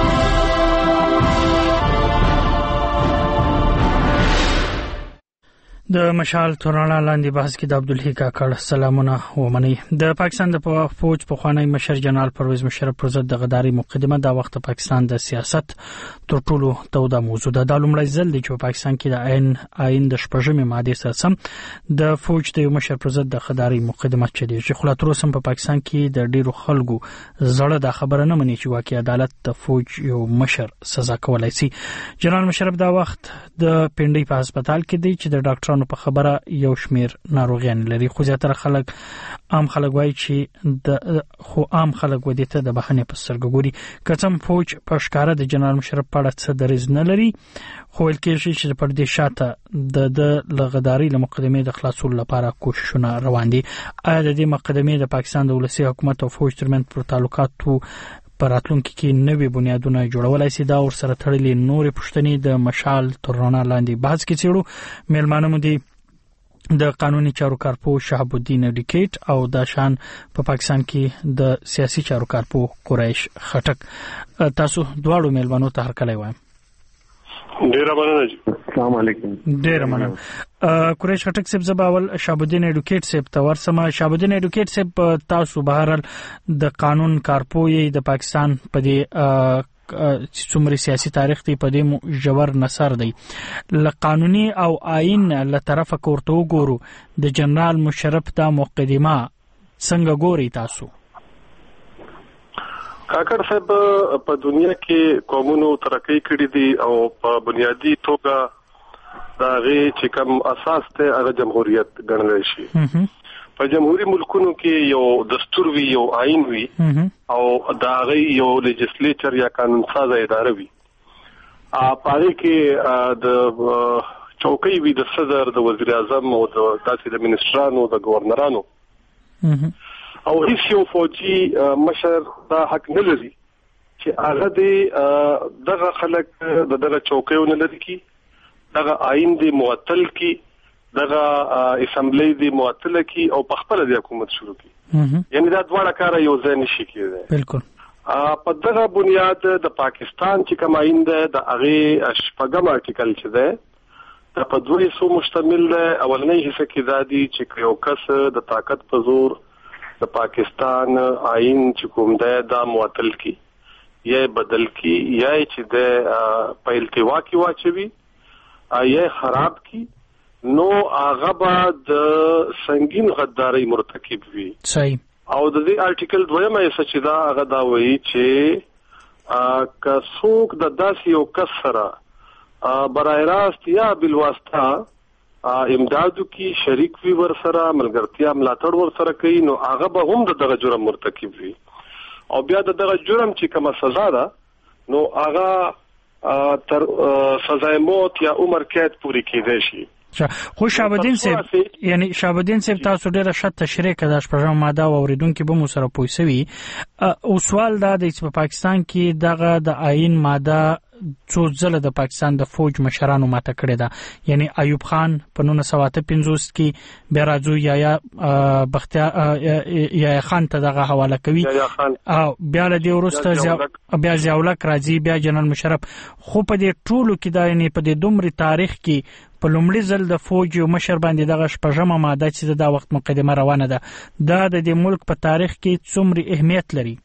Speaker 7: د مشال تورنا لاندې بحث کې د عبدالحی کاکړ سلامونه ومني. د پاکستان د فوج په خوانی مشر جنرال پرویز مشرف پر ضد د غداري مقدمه د وخت پاکستان د سیاست تر ټولو توده موضوع ده. د لومړی ځل دی چې پاکستان کې د آئین د شپږمې ماده سره سم د فوج د مشر پر ضد د غداري مقدمه چلیږي. خو لا تر اوسه په پاکستان کې د ډیرو خلکو زړه د خبره نه مني چې واقعي عدالت د فوج یو مشر سزا کولای شي. جنرال مشرف دا وخت د پنډۍ په هسپتال کې دی چې د ډاکټرانو په خبره یو شمیر ناروغیان لري. خو زیاتره خلک عام خلک وایي چې د خو عام خلک ودی ته د بهانه په سترګو ګوري. کڅم فوج په ښکارا د جنرال مشرف په اړه څه دریځ نه لري خو ول کې چې په دې شاته د لغداري له مقدمه د خلاصولو لپاره کوششونه روان دي. آیا د دې مقدمه د پاکستان د ولسی حکومت او فوج ترمنځ پر تعلقاتو پر راتلونکي کې نوې بنیادونه جوړولای شي؟ دا ور سره تړلې نورې پوښتنې د مشال تورنا لاندې بحث کې چیرو. میلمانه مو دي د قانوني چارو کارپو شهاب الدین اډیکیټ او د شان په پاکستان کې د سیاسي چارو کارپو قریش خټک. تاسو دواړو میلمانو ته هرکلی وایم.
Speaker 8: ډیر مننه. السلام علیکم.
Speaker 7: ډیر مننه. قریش خټک صاحب زباول شهاب الدین اډیکیټ صاحب ته ورسمه. شهاب الدین اډیکیټ صاحب تاسو بهرال د قانون کارپو یې د پاکستان په دې څومره سیاسي تاریخ دی په دې جوړ نصر دی ل قانوني او آئین له طرفه کوړته وګورو د جنرال مشرف دا مقدمه څنګه ګوري تاسو؟
Speaker 8: کاکړ صاحب په دنیا کې قومونو ترقی کړې دي او په بنیادی توګه دا غي چې کوم اساس ته هغه جمهوریت ګڼل شي. په جمهوریت ملکونو کې یو دستور وی یو آئین وی او دا غي یو لیجسلیچر یا قانون ساز اداره وی پاره کې د چوکۍ وی د صدر د وزیر اعظم او د تاسو د منسټرانو د گورنرانو او هیڅ یو فوجي مشر دا حق نه لري چې هغه دغه خلک دغه چوکیونه لري کی دغه آئین دی معطل کی دغه اسمبلی دی معطل کی او په خپل د حکومت شروع کی یعنی دا دواړه کار یو ځای نشي کېدای
Speaker 7: بالکل
Speaker 8: په دغه بنیاد د پاکستان چې کوم آئین ده د هغه شپږم آرټیکل چې ده د په دوی سو مشتمل ده اولنۍ حصہ کې دا دي چې یو کس د طاقت په زور د پاکستان آئین چې کوم ده دا معطل کی یا بدل کی یا چې ده په التوا کې واچوي یا خراب کی نو هغه بعد سنگین غداري مرتکب وي
Speaker 7: صحیح
Speaker 8: او د دې آرټیکل دویمه حصہ چې دا هغه دا وایي چې که څوک د داسې یو کس سره برای راست یا بالواسطه امدادو کی شریک وی ور سره ملګرتیا ملاتړ ور سره کوي نو هغه به هم دغه جرم مرتکب وي او بیا دغه جرم چې کومه سزا ده نو هغه تر سزای موت یا عمر قید پوری کیدای شي
Speaker 7: خو شابدین صاحب یعنی شابدین صاحب تاسو ډیره ښه تشریح کړه شپږم ماده اوریدونکو به مو سره پوښوي او سوال دا دی چې په پاکستان کې دغه د آئین ماده څو ځله د پاکستان د فوج مشرانو ماته کړې ده یعنی ایوب خان په 1950 کې بیا راځو یا بختیار خان ته دغه حواله کوي او بیا له دې وروسته بیا ضیاءالحق راځي بیا جنرال مشرف خو په دې ټولو کې دا یعنی په دې دومره تاریخ کې په لومړي ځل د فوج مشر باندې دغه شپږمه ماده چې دا وخت مقدمه روانه ده دا د دې ملک په تاریخ کې څومره اهمیت لري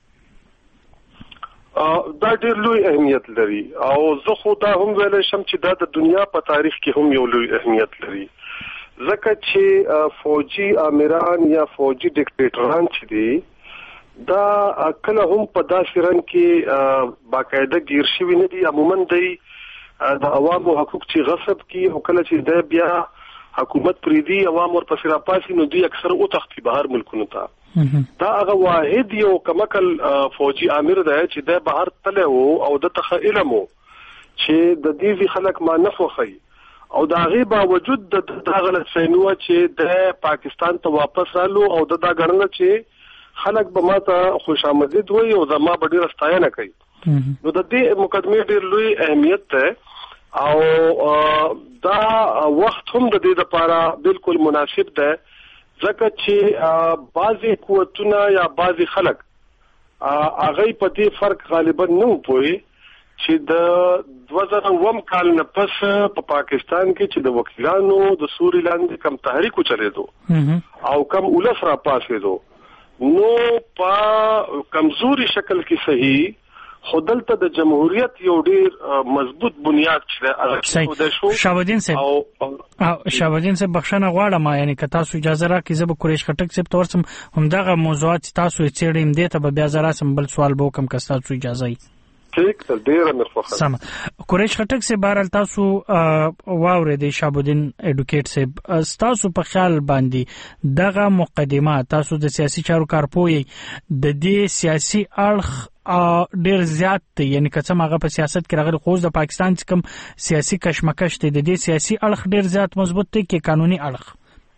Speaker 8: دا ډېر لوی اهمیت لري او زه خو دا هم ویل شم چې دا د دنیا په تاریخ کې هم یو لوی اهمیت لري ځکه چې فوجي امیران یا فوجي ډیکټیټران چې دي دا کله هم په داسې رنګ کې باقاعده گیر شوي نه دي عموما دی د عوامو حقوق چې غصب کی او کله چې د بیا حکومت پریدي عوام ور پسې راپاسي نو دوی اکثر او تختی بهر ملکونو ته دا هغه واحد یو کمکل فوجي امیر دی چې د بهر تله او د تخ علم چې د دې خلک ما نفوخي او دا غي باوجود د غلط فهمي چې د پاکستان ته واپس رالو او دا غړنه چې خلک به ماته خوش آمدید وي او زما به ډیر ستاینه کوي نو د دې مقدمه ډیر لوی اهمیت ده او دا وخت هم د دې لپاره بالکل مناسب ده ځکه چې بعضی قوتونه یا بعضی خلک هغه په دې فرق غالبا نه پوي چې د 2009 کال نه پس په پاکستان کې چې د وکیلانو د سوري لاندې کم تحریک چلېدو او کم ولس را پاسېدو نو په کمزوري شکل کې صحیح خودلته د جمهوریت یو ډیر مضبوط بنیاد چې
Speaker 7: شابدین صاحب بخښنه غواړم یعنی که تاسو اجازه راکړئ زه به قریش خټک صاحب تورسم همدغه موضوعات تاسو یې څېړئ دې ته به بیا زه راسم بل سوال به وکم که تاسو اجازه یې
Speaker 8: ٹھیک تر ډیره مخفخه
Speaker 7: سم قریش خټک سے بهرال تاسو واورې د شابودین اډوکیټ سے تاسو په خیال باندې دغه مقدمه تاسو د سیاسي چارو کارپوی د دې سیاسي اړخ ډیر زیات دی یعنی که څه هغه په سیاست کې راغلی خو د پاکستان څخه کوم سیاسي کشمکش دی د دې سیاسي اړخ ډیر زیات مضبوط دی کې قانوني اړخ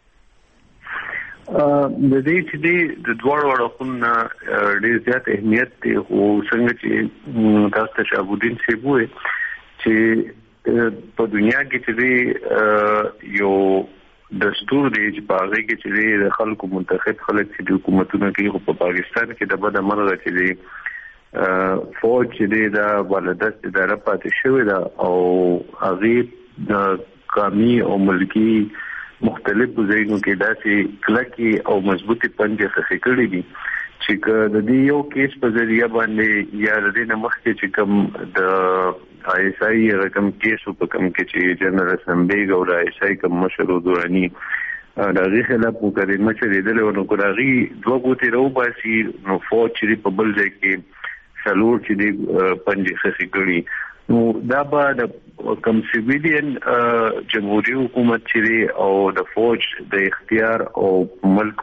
Speaker 25: د دې چې د دوړ وړخونه ډیر زیات اهمیت دی او څنګه چې تاسو ته شابودین سی وو چې په دنیا کې چې یو دستور دی چې باغې کې چې د خلکو منتخب خلک چې د حکومتونو کې په پاکستان کې د بده مرغه چې فوج چې دا ولادت اداره پاتې شوې ده او هغه د قومي او ملکی مختلف ځایونو کې داسې کلکي او مضبوطی پنجه خخې کړې دي چې د دې یو کیس په ذریعہ باندې یا د دې مخکې چې کوم د آی اس آی رقم کیسو په کوم کې چې جنرال اسمبلی او د آی اس آی کوم مشر دوراني دا غي خلاف مقدمه چې لیدل ونه کوي دوه ګوتې راو باسي نو فوج چې په بل ځای کې سلور چې دی پنځه خسي کړي نو دا به د کوم سیویلین جمهوریت حکومت چې او د فوج د اختیار او ملک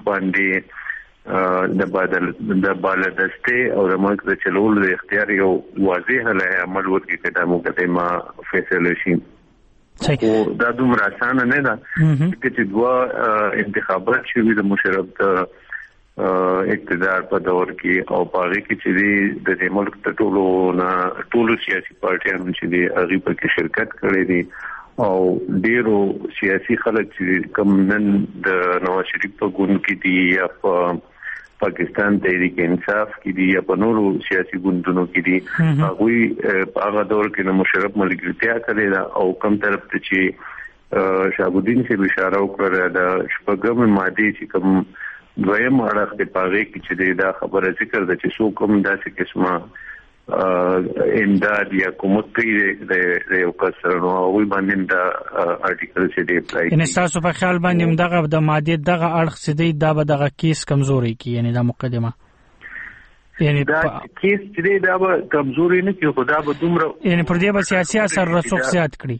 Speaker 25: باندې د بالادسته او د ملک د چلول د اختیار یو واضح له عمل ورکړي کدا مقدمه فیصله شي او دا دومره اسانه نه ده چې دوه انتخابات شوي د مشرف د اقتدار په دور کې او پاره کې چې د ملک ته ټولو سیاسي پارټیانو چې هغه په کې شرکت کړې دي او ډیرو سیاسي خلک چې کوم نن د نواز شریف په ګوند کې دي یا په پاکستان تحریک انصاف کې دي یا په نورو سیاسي ګوندونو کې دي هغه په هغه دور کې نو مشرف ملګرتیا کړې ده او کوم طرف ته چې شهابالدین سے اشاره وکړه د شپږم ماده چې کوم دویم اړخ د پاره کې چې دا خبره ذکر ده چې څوک هم داسې قسمه امداد یا کومت کوي د یو کسر نو وی باندې دا ارټیکل چې دی اپلای
Speaker 7: ان تاسو په خیال باندې دغه د ماده دغه اړخ چې دی دا به دغه کیس کمزوري کی یعنی دا مقدمه یعنی دا کیس چې
Speaker 25: دا به کمزوري نه کی خدا به دومره
Speaker 7: یعنی پر دې به سیاسي اثر رسوخ زیات کړي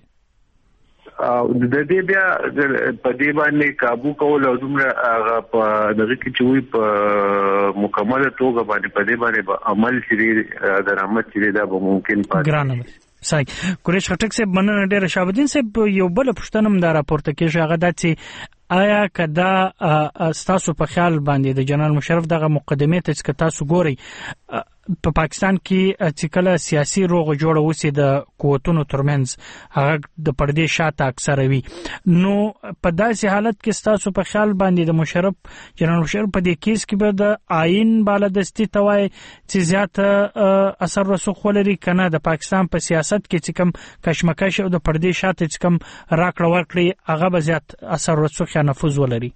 Speaker 25: د دې بیا په دې باندې काबू کول او دومره هغه په دغه کې چې وي په مکمل توګه باندې په دې باندې عمل چې درآمد چې دا به ممکن پاتې
Speaker 7: ګرانه صحیح قریش خټک صاحب مننه ډیر شهابالدین صاحب یو بل پښتنم دا راپورته کیږي هغه د چې آیا کدا تاسو په خیال باندې د جنرال مشرف دغه مقدمه ته چې تاسو ګوري په پاکستان کې چې کله سیاسي روغ جوړ وسی د قوتونو ترمنځ هغه د پردې شاته اکثر وي نو په داسې حالت کې تاسو په خیال باندې د مشرف جنرال مشرف په دې کیس کې به د آئین بالادستی توای چې زیات اثر رسوخ ولري کنه د پاکستان په سیاست کې چې کوم کشمکش او د پردې شاته چې کوم راکړه ورکړي هغه به زیات اثر رسوخ یا نفوذ ولري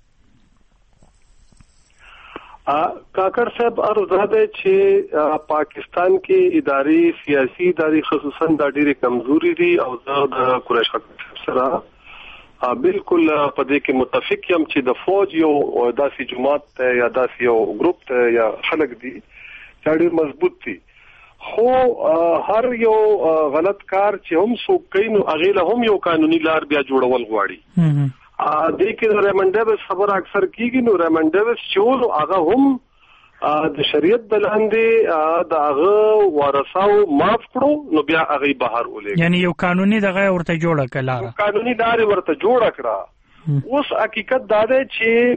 Speaker 8: کاکر صاحب عرض ده چې پاکستان کې اداري سیاسي اداري خصوصا د ډېری کمزوري دي او د قریش خټک سره بالکل په دې کې متفق یم چې د فوج یو داسې جماعت یا داسې یو ګروپ ته یا خلک دي چې ډېر مضبوط دي خو هر یو غلط کار چې هم څوک کوي نو هغه له هم یو قانوني لار بیا جوړول غواړي دې کې ریمن ډیوس خبر اکثر کیږي نو ریمن ډیوس چې هغه هم د شریعت د لاندې د هغه ورثاو معاف کړو نو بیا هغه بهر ولې
Speaker 7: یعنی یو قانوني دغه ورته جوړه کړه
Speaker 8: قانوني لار ورته جوړه کړه اوس حقیقت دا دی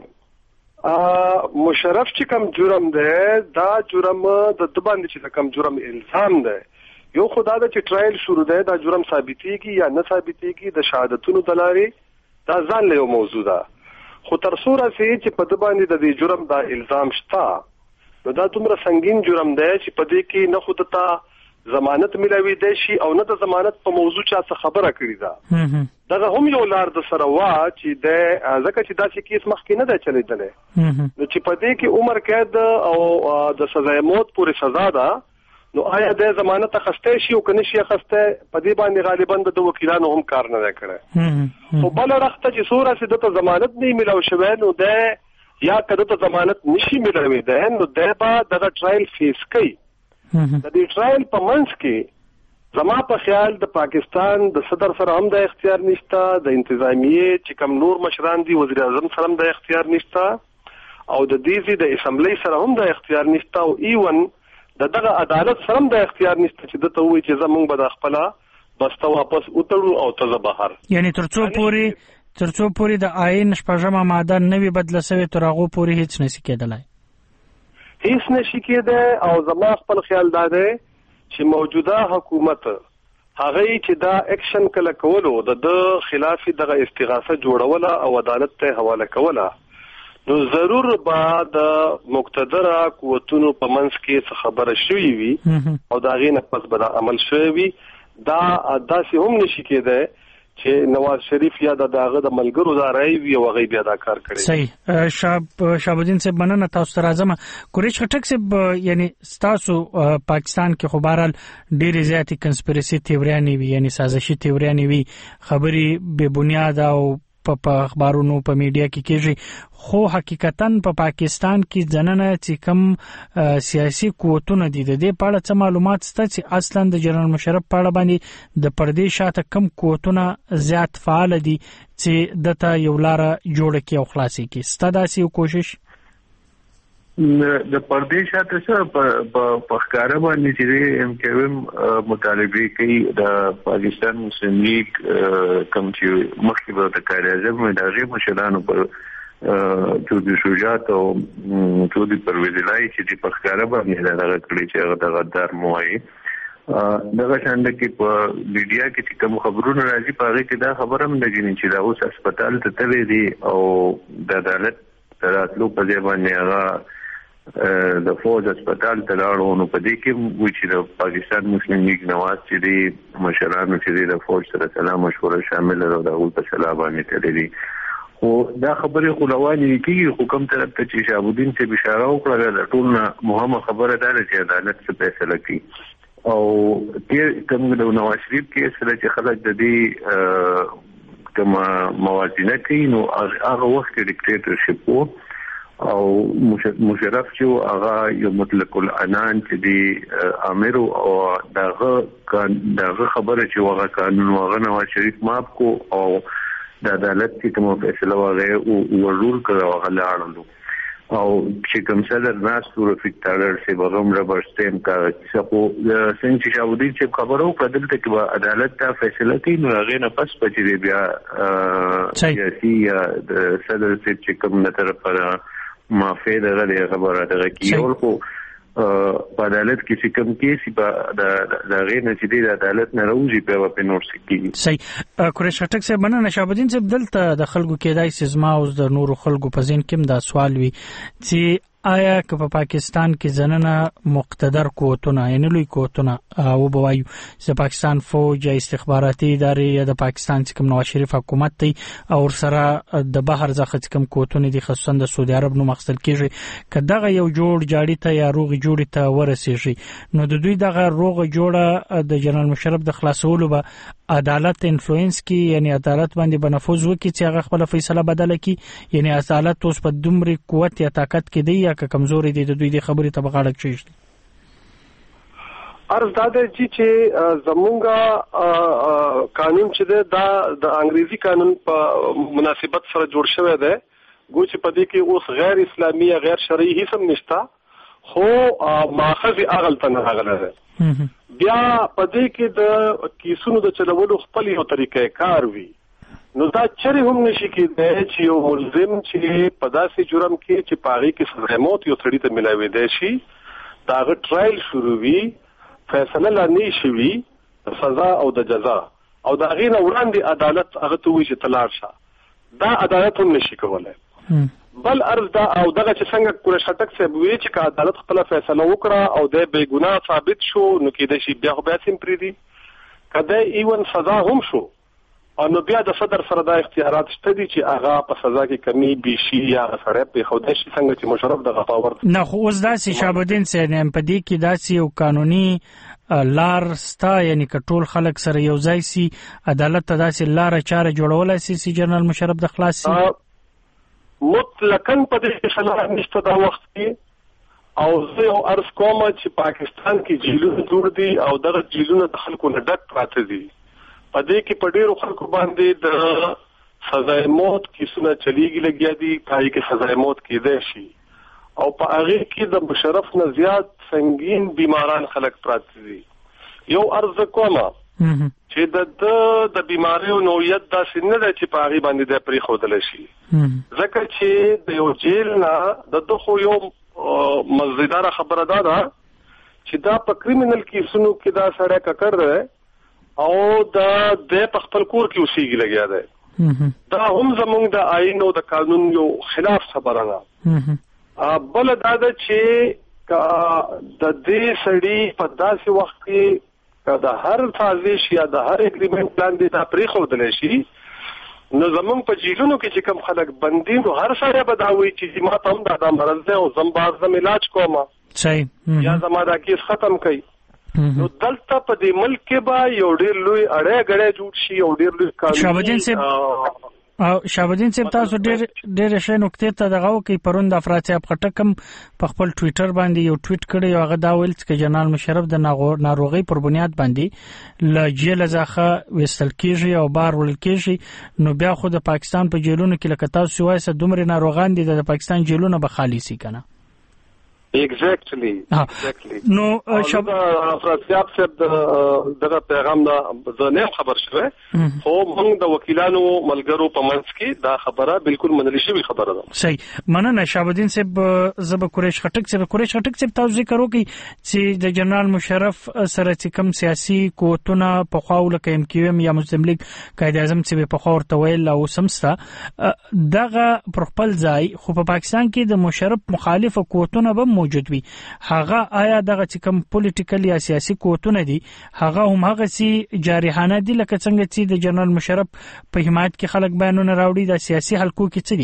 Speaker 8: چې مشرف چې کوم جرم دی دا جرم د باندې چې کوم جرم الزام دی یو خدای د چې ټرایل شروع دی دا جرم ثابتېږي یا نه ثابتېږي د شهادتونو دلاري دا ځان له موضوع ده خو تر څوره چې په د باندې د دې جرم دا الزام شته نو دا دومره سنگین جرم دی چې په دې کې نه خود ته ضمانت ملوي دی شي او نه د ضمانت په موضوع چا څه خبره کړې ده دغه هم یو لار د سره وا چې د ځکه چې دا چې کیس مخکې نه ده چلیدلې نو چې په دې کې عمر قید او د سزا موت پورې سزا ده نو آیا د ضمانت خسته شي او کني شي خسته په دې باندې غالبا د وکیلانو هم کار نه کړي او بل وخت چې سوره سي د ضمانت نه ملو شوه نو د یا کده ته ضمانت نشي ملوي ده نو د با د ټرایل فیس کوي د دې ټرایل په منځ کې زما په خیال د پاکستان د صدر سره هم د اختیار نشته د انتظامیه چې کوم نور مشران دي وزیر اعظم سره هم د اختیار نشته او د دې د اسمبلی سره هم د اختیار نشته او ایون دغه عدالت سره د اختیار نشته چې د ته وایي چې زمونږ به د خپل بسته واپس وتړو او ته بهر
Speaker 7: یعنی ترڅو پوری د آئین شپږمه ماده نوی بدله شوی تر هغه پوری هیڅ نشي کېدلای
Speaker 8: هیڅ نشي کېدای او زما خپل خیال دا دی چې موجوده حکومت هغه چې دا اکشن کله کولو د خلاف دغه استغاثه جوړوله او عدالت ته حواله کوله نو ضرور به د مقتدره قوتونو په منځ کې خبره شوي وي او دا غي نه پس به عمل شوي وي دا داسې هم نشي کېدای چې نواز شریف یا دغه د ملګرو دا راي وي او غي بیا دا کار کړي
Speaker 7: صحیح شهابالدین صاحب مننه تاسو ته راځم قریش خټک صاحب یعنی تاسو پاکستان کې خو بهرحال ډېر زیاتې کنسپیرسي تیوریانې وي یعنی سازشي تیوریانې وي خبري بے بنیاد او په اخبارونو په میډیا کې کېږي خو حقیقتا په پاکستان کې ځننه چې کوم سیاسي قوتونه دي د دې په اړه څه معلومات شته چې اصلا د جنرال مشرف په اړه باندې د پردې شاته کم قوتونه زیات فعال دي چې دته یو لار جوړ کړي او خلاصي کړي ستاسو یو کوشش
Speaker 25: د پردې شاته څه په ښکارا باندې چې ام کیو ام مطالبه کوي د پاکستان مسلم لیگ کوم چې مخکې به د قائد اعظم د هغه مشرانو پر چودي شجاعت او چودي پرویز الهی چې په ښکارا باندې دا کړی چې هغه د غدار موایي دغه شاند کې په میډیا کې چې کوم خبرونه راځي په هغه کې دا خبره هم لګینې چې دا اوس هسپتال ته تللی دي او د عدالت راتلو په ځای باندې هغه د فوج هسپتال ته لاړو نو په دې کې و چې د پاکستان مسلم لیگ نواز چې دی مشرانو چې د فوج سره سلام مشوره شامل او د هغوی په سلا باندې تللی خو دا خبرې خو روانې کېږي خو کوم طرف ته چې شهاب الدین صاحب اشاره وکړه د ټول نه مهمه خبره دا ده چې عدالت څه فیصله کوي او کوم د نواز شریف کې سره چې خلک د دې کوم موازنه کوي نو هغه وخت کې ډیکټیټرشپ وو او مشرف چې هغه یو مطلق العنان چې دی امیر او دغه خبره چې هغه قانون هغه نواز شریف ماپ کو او د عدالت کې کوم فیصله وغه او ورول کړو هغه لاړلو او چې کوم صدر ناس رفیق تاړر سی بغم ربر سټیم کا څخه څنګه چې شاودي چې خبرو کړل ته کې عدالت ته فیصله کوي نو هغه نه پس پچې بیا سیاسي د صدر چې کوم نه طرف پر معافی دغه خبره دغه کیول خو په عدالت کې چې کوم کیسي په د غیر نه چې د عدالت نه راوځي په نور سکی
Speaker 7: صحیح قریش خټک صاحب مننه شهاب الدین صاحب دلته د خلکو کېدای سزما او د نورو خلکو په ذهن کې دا سوال وي چې آیا که په پاکستان کې زنانه مقتدر قوتونه یعنی لوی قوتونه او بوایو چې پاکستان فوج یا استخباراتي ادارې یا د پاکستان چې کوم نواز شریف حکومت دی او سره د بهر ځخه کوم قوتونه دي خصوصا د سعودي عرب نو مقصد کېږي کداغه یو جوړ جاړي ته یا روغ جوړي ته ورسېږي نو د دوی دغه روغ جوړه د جنرال مشرف د خلاصولو به عدالت انفلوئنس کی یعنی عدالت باندې بنفوذ وکړي چې هغه خپل فیصله بدله کړي یعنی عدالت اوس په دومره قوت یا طاقت کې دی که کمزوري دي د دوی د خبرې ته بغاړه کېږي
Speaker 8: ارز داده چې زمونږه قانون چې دا د انګریزي قانون په مناسبت سره جوړ شوی دی ګو چې په دې کې اوس غیر اسلامي یا غیر شرعي هیڅ هم نشته خو ماخذ اغل ته نه راغلی دی بیا په دې کې د کیسونو د چلولو خپل یو طریقې کار وي نو دا چره هم نشي کېدای چې یو ملزم چې په داسې جرم کې چې پاغي کې سزا موت یو سړی ته ملاوي دی شي داغه ټرایل شروع وي فیصله لا نه شي وي سزا او د جزا او دا غیر وړاندې عدالت هغه ته وي چې تلار شه دا عدالت هم نشي کولای بل ارز دا او دغه چې څنګه قریش خټک صاحب وی چې عدالت خپل فیصله وکړه او د بے ګناه ثابت شو نو کې د شي بیا خو بیا سیم پریدي کله ایون سزا هم شو او نو بیا د صدر سره د اختیارات شته دي چې هغه په سزا کې کمی بشي یا سره په خوده شي څنګه چې مشرف د غفاور
Speaker 7: نه خو اوس داسې شهاب الدین صاحب په دې کې داسې یو قانوني لار ستا یعنی کټول خلک سره یو ځای سي عدالت ته داسې لار چاره جوړولای سي جنرال مشرف د خلاصي
Speaker 8: مطلقاً په دې فیصله نشته دا وخت کې او زه یو عرض کوم چې پاکستان کې جیلونه جوړ دي او دغه جیلونه د خلکو نه ډک پراته دي په دې کې په ډیرو خلکو باندې د سزای موت کیسونه چلیږي لګیا دي پای کې سزای موت کېدای شي او په هغه کې د مشرف نه زیات سنگین بیماران خلک پراته دي یو عرض کوم چې د بیماریو نوعیت داسې نه ده چې په هغه باندې د پرې خودل شي ځکه چې د یو جیل نه د دغه یو مزیدار خبره ده چې دا په کریمینل کیسونو کې دا سړی ککر دی او د خپل کور کې اوسېږي لګیا دی دا هم زموږ د آئین او د قانون یو خلاف خبره ده بل دا ده چې د دې سړی په داسې وخت کې د هر سازش یا د هر اګریمنت باندې دا پرې خودل شي نو زمونږ په جیلونو کې چې کوم خلک بندي نو هر سړی به دا وایي چې ما ته هم دا مرض دی او زم بازم علاج کوم
Speaker 7: صحیح
Speaker 8: یا زما دا کیس ختم کړي نو دلته په دې ملک کې به یو ډېر لوی اړه غړې جوړ شي او ډېر لوی
Speaker 7: شهاب الدین صاحب او شابدین صاحب تاسو ډېر ښه نقطې ته دغه کوي پرون د افراط صاحب خټکم په خپل ټوئیټر باندې یو ټویټ کړی او هغه دا ویل چې جنرال مشرف د ناروغي پر بنیاد باندې ل جیل ځخه وستل کیږي او بار ول کیږي نو بیا خو د پاکستان په جیلونو کې لکه تاسو وایي دومره ناروغان دي د پاکستان جیلونه به خالی سي کنه
Speaker 8: exactly نو افراط صاحب دغه پیغام دا نه خبر شوه خو موږ د وکیلانو ملګرو په منځ کې دا خبره بالکل منل شوی خبره ده
Speaker 7: صحیح مننه شابدین صاحب زب قریش خټک صاحب تاسو ذکر وکي چې د جنرال مشرف سره چې کوم سیاسي قوتونه په خواو لکه ام کیو ام یا مسلم لیگ قائد اعظم چې په خوا ورته ویل او سمستا دغه پر خپل ځای خو په پاکستان کې د مشرف مخالف قوتونه به موجود وي هغه آیا دغه چې کوم پولیټیکل یا سیاسي قوتونه دي هغه هم هغه سي جارحانه دي لکه څنګه چې د جنرال مشرف په حمایت کې خلک بیانونه راوړي د سیاسي حلقو کې څه دي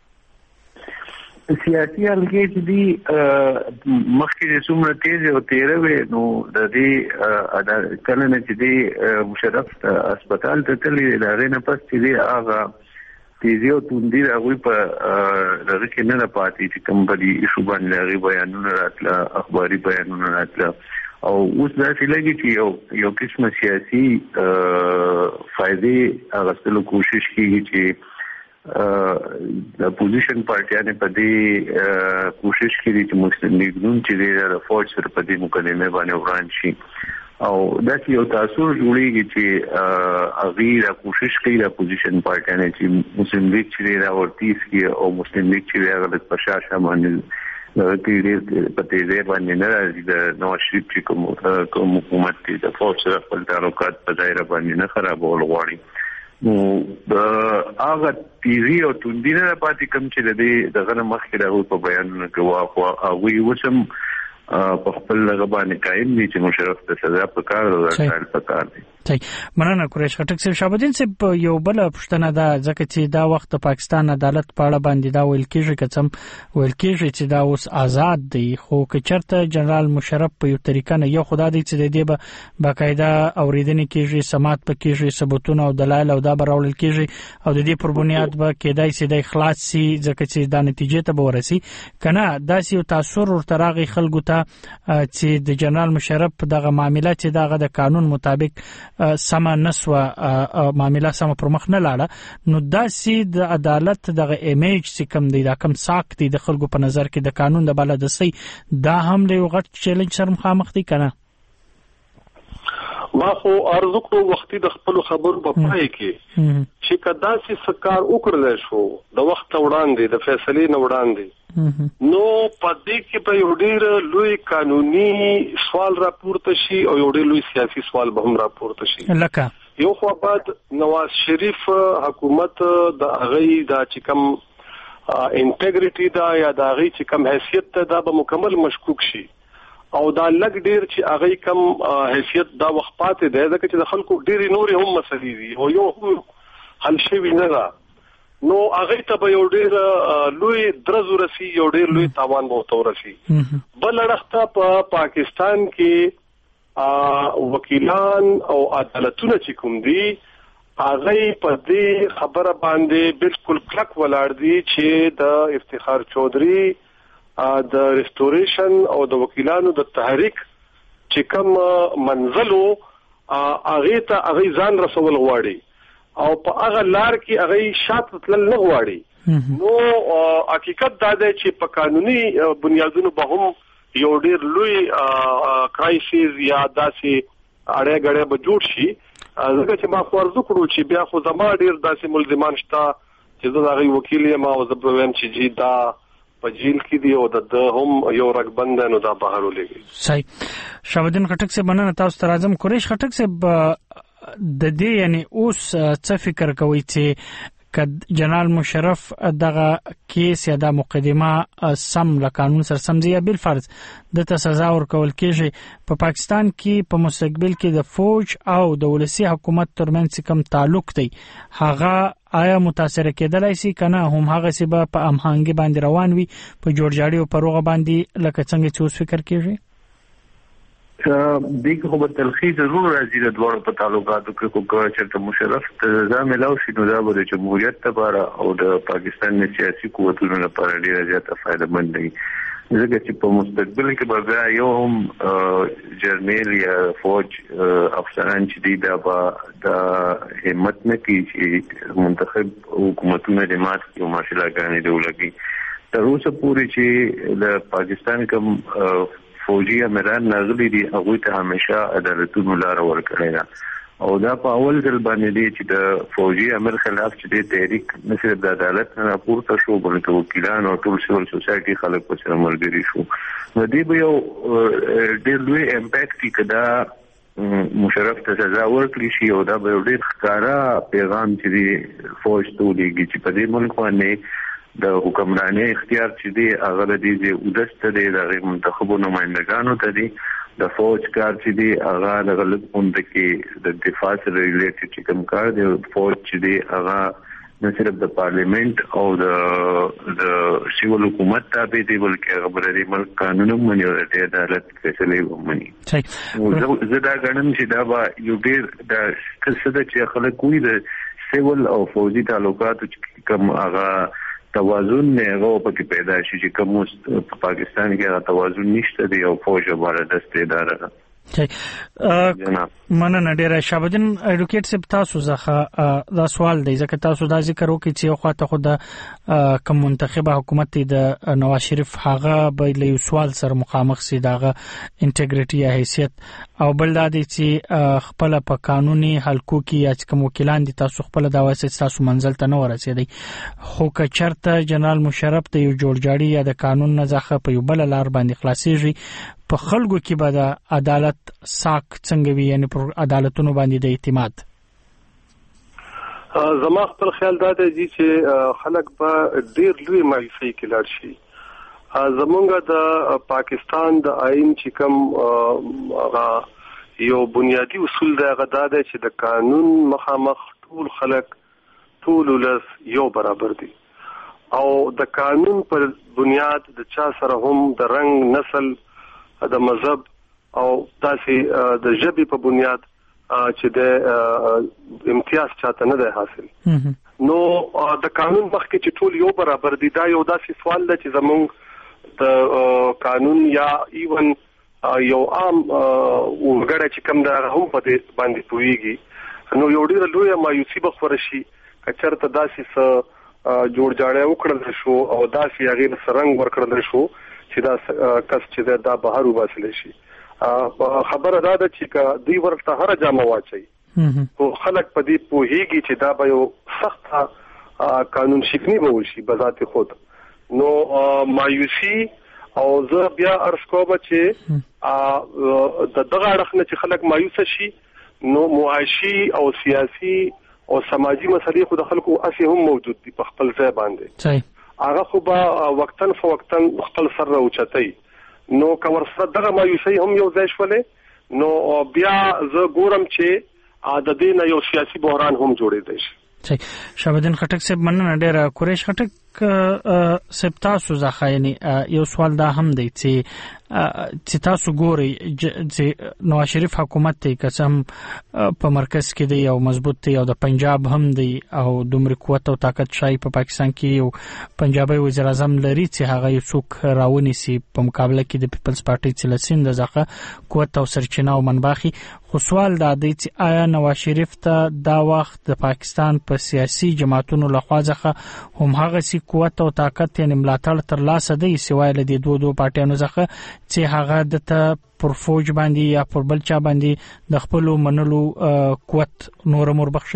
Speaker 25: سیاسي حلقې چې دي مخکې څومره تیز او تیره وي نو د دې کله نه چې دي مشرف هسپتال ته تللی د هغې نه پس چې دي هغه تیزی او توندی هغوی په دغه کې نه پاتې چې کوم په دې ایشو باندې هغې بیانونه راتله اخباري بیانونه راتله او اوس داسې لګي چې یو قسمه سیاسي فایدې اخیستلو کوشش کېږي چې د اپوزیشن پارټیانې په دې کوشش کړي چې مسلم لیګ نوم چې دی د فوج سره په دې مکالمې باندې وران شي او داسې یو تاثر جوړیږي چې هغوی دا کوشش کوي د اپوزیشن پارټیانې چې مسلم لیګ چې دی را ورتیز کړي او مسلم لیګ چې دی هغه لږ په شاشه باندې دغه کې ډېر په تیزۍ باندې نه راځي د نواز شریف چې کوم حکومت دی د فوج سره خپل تعلقات په ظاهره باندې نه خرابول غواړي نو د هغه تیزی او توندی نه پاتې کوم چې د دې دغه مخکې راغلي په بیانونو کې واخوا هغوی اوس هم په خپل لغه باندې قایم دي چې مشرف ته سزا پکار او ځای پکار دي.
Speaker 7: مننه قریش خټک صاحب. شابدین صاحب یو بل پښتنه دا ځکه چې دا وخت د پاکستان عدالت په اړه باندې دا ویل کېږي کڅم ویل کېږي چې دا اوس آزاد دی خو که چرته جنرال مشرف په یو طریقه نه یو خدای دی چې د دې به باقاعده اوریدنې کېږي سماعت پکېږي ثبوتونه او دلایل او دا براول کېږي او د دې پر بنیاد به کېدای شي د اخلاص سي ځکه چې دا نتیجې ته به ورسي کنه داسې یو تاثیر ورتراغي خلکو ته چې د جنرال مشرف دغه معاملات چې دغه د قانون مطابق سم نسوه معاملې سم پر مخ نه لاړه نو داسې د عدالت دغه ایمیج چې کوم دی دا کوم ساق دی د خلکو په نظر کې د قانون د بلدسي دا هم له غټ چیلنج سره مخامخ دي کنه.
Speaker 8: ما خو ارزو کوم وختي د خپل خبرو په پای کې چې کدا سي سرکار وکړل شو د وخت وړاندې د فیصلې نه وړاندې نو پدې کې په یو ډېر لوی قانوني سوال راپورته شي او یو ډېر لوی سیاسي سوال به هم راپورته شي. لکه یو خو بعد نواز شریف حکومت د اغي دا چې کوم انټیګریټي دا یا د اغي چې کوم حیثیت ته دا به مکمل مشکوک شي او دا لګ ډیر چې اغه کم حیثیت دا وخت پاتې دی ځکه چې د خلکو ډېری نورې هم مسلې دي او یو حل شوی نه ده نو اغه ته به یو ډېر لوی درز ورسي یو ډېر لوی تاوان به ورسي. بل اړخته په پاکستان کې وکیلان او عدالتونه چې کوم دي اغه په دې خبره باندې بالکل کلک ولاړ دي چې د افتخار چودھری د ریسټوریشن او د وکیلانو د تحریک چې کوم منزلو اغه ته اغه ځان رسول غواړي او په هغه لار کې هغه شاته تل نه غواړي نو حقیقت دا دی چې په قانوني بنیادونو به هم یو ډېر لوی کرایسیس یا داسې اړه غړې به جوړ شي ځکه چې ما خو ارزو کړو چې بیا خو زما ډېر داسې ملزمان شته چې زه هغه وکیل یم او زه به ویم چې جی دا په جیل کې دی او د هم یو رګبند نو دا بهر ولګي. صحیح. شابدین خټک سے مننه تاسو ته راځم. قریش خټک سے د دې یعنی اوس څه فکر کوي چې ک جنرال مشرف دغه کیس یا د مقدمه سم له قانون سره سمځي یا بل فرض د سزا ورکول کېږي په پاکستان کې په مستقبل کې د فوج او د ولسی حکومت ترمنځ کوم تعلق دی هغه آیا متاثر کېدلای شي کنه هم هغه سی په امهانګي باندې روان وي په جوړجاړي او پروغه باندې لکه څنګه چې اوس فکر کېږي.
Speaker 25: دغه خو په تلخیص ضرور راځي د دوه په تعلقاتو کې کوم چې مشرف ته ملاو شي نو دا به جمهوریت لپاره او د پاکستان سیاسي قوتونو لپاره ډیره زیاته فائدہ مند دی ځکه چې په مستقبل کې به یو هم جرنیل یا فوج افسران چې دی دا همت نه کوي چې منتخب حکومتونه د مات او ماشلاګانې دولګي تر اوسه پورې چې د پاکستان کوم فوجي امیران نازلی دي هغه ته همیشه عدالتونو لار ورکړی ده او دا په اول ځل باندې دی چې د فوجي امر خلاف چې د تحریک نصر د عدالت نه راپورته شو بلکې وکیلان او ټول سیول سوسایټي خلک په سره ملګري شو نو دی به یو ډېر لوی امپیکټ کړه مشرف ته سزا ورکړي شي او دا به ډېر ښکارا پیغام چې فوج ته ولېږي چې په دې ملک باندې د حکمرانی اختیار چې دی هغه د دې ودسته دی د منتخبو نمائندګانو ته دی د فوج کار چې دی هغه د غلط پوند کې د دفاع سره ریلیټډ چې کوم کار دی فوج چې دی هغه نه صرف د پارلیمنت او د سیول حکومت تابع دی بلکې خبره دی ملک قانون مني او د عدالت فیصله مني زه دا غنم چې دا به یو ډیر د څه چې خلک کوي د سیول او فوجي تعلقات چې کوم هغه توازن نه هغه پکې پیدا شي چې کوم په پاکستان کې هغه توازن نشته دی او فوج باندې دسته اداره
Speaker 7: ده مننه ډیره شابدین اډوکیټ سپ تاسو زخه دا سوال دی ځکه تاسو دا ذکر وکړئ چې یو خواته خو د کوم منتخبه حکومت د نواز شریف هغه به له سوال سره مخامخ سي داغه انټیګریټي یا حیثیت او بل دا دی چې خپل په قانوني حلقو کې یا کوم وکیلان دي تاسو خپل دا واسه تاسو منزل ته نه ورسېدي خو که چرته جنرال مشرف ته یو جوړجاړي یا د قانون نه ځخه په یو بل لار باندې خلاصيږي په خلکو کې به د عدالت ساق څنګه وي یعنی پر عدالتونو باندې د اعتماد
Speaker 8: زما خپل خیال دا دی چې خلک به ډیر لوی مایوسي کې لاړ شي زمونږ د پاکستان د آئین چې کوم یو بنیادی اصول دی هغه دا دی چې د قانون مخامخ ټول خلک ټول ولس یو برابر دي او د قانون پر بنیاد د چا سره هم د رنگ نسل د مذهب او تاسې د ژبې په بنیاد چې د امتیاز چاته نه دی حاصل نو د قانون مخکې چې ټول یو برابر دي دا یو داسې سوال دی چې زموږ د قانون یا ایون یو عام وګړی چې کوم دا هم په دې باندې پوهیږي نو یو ډېر لوی مایوسي به خور شي که چېرته داسې څه جوړجاړی وکړل شو او داسې هغې ته رنګ ورکړل شو چې دا کس چې دا بهر وباسل شي خبره دا ده چې دوی ورته هر جامه واچي خو خلک په دې پوهیږي چې دا به یو سخت قانون شکنی به وشي بذات خود نو مایوسی او زه بیا عرض کوم چې د دغه اړخ نه چې خلک مایوس شي نو معاشي او سیاسي او سماجی مسلې خو د خلکو اسی هم موجود دي په خپل ځای باندې هغه خو به وقتن فوقتن خپل سر راوچتای نو کور سره دغه مایوسي هم یو ځای شولې نو بیا زه ګورم چې د دې نه یو سیاسي بحران هم جوړېدای شي
Speaker 7: شابدین خټک صاحب مننه ډیره قریش خټک صاحب تاسو ځخه یعنی یو سوال دا هم دی چې تاسو ګوري چې نواز شریف حکومت ته قسم په مرکز کې دی او مضبوط دی او د پنجاب هم دی او دومره قوت او طاقت شای په پاکستان کې یو پنجابي وزیر اعظم لري چې هغه یو څوک راونی سي په مقابله کې د پیپلز پارټي چې لسین د ځخه قوت او سرچینه او منباخي خو سوال دا دی چې آیا نواز شریف ته دا وخت د پاکستان په سیاسي جماعتونو لخوا ځخه هم هغه سي قوت او طاقت یعنی ملاتړ تر لاسه دی سوای له دې دوه پارټیانو ځخه چې هغه د ته پر فوج باندې یا پر بل چا باندې د خپل منلو قوت نور مور بخشي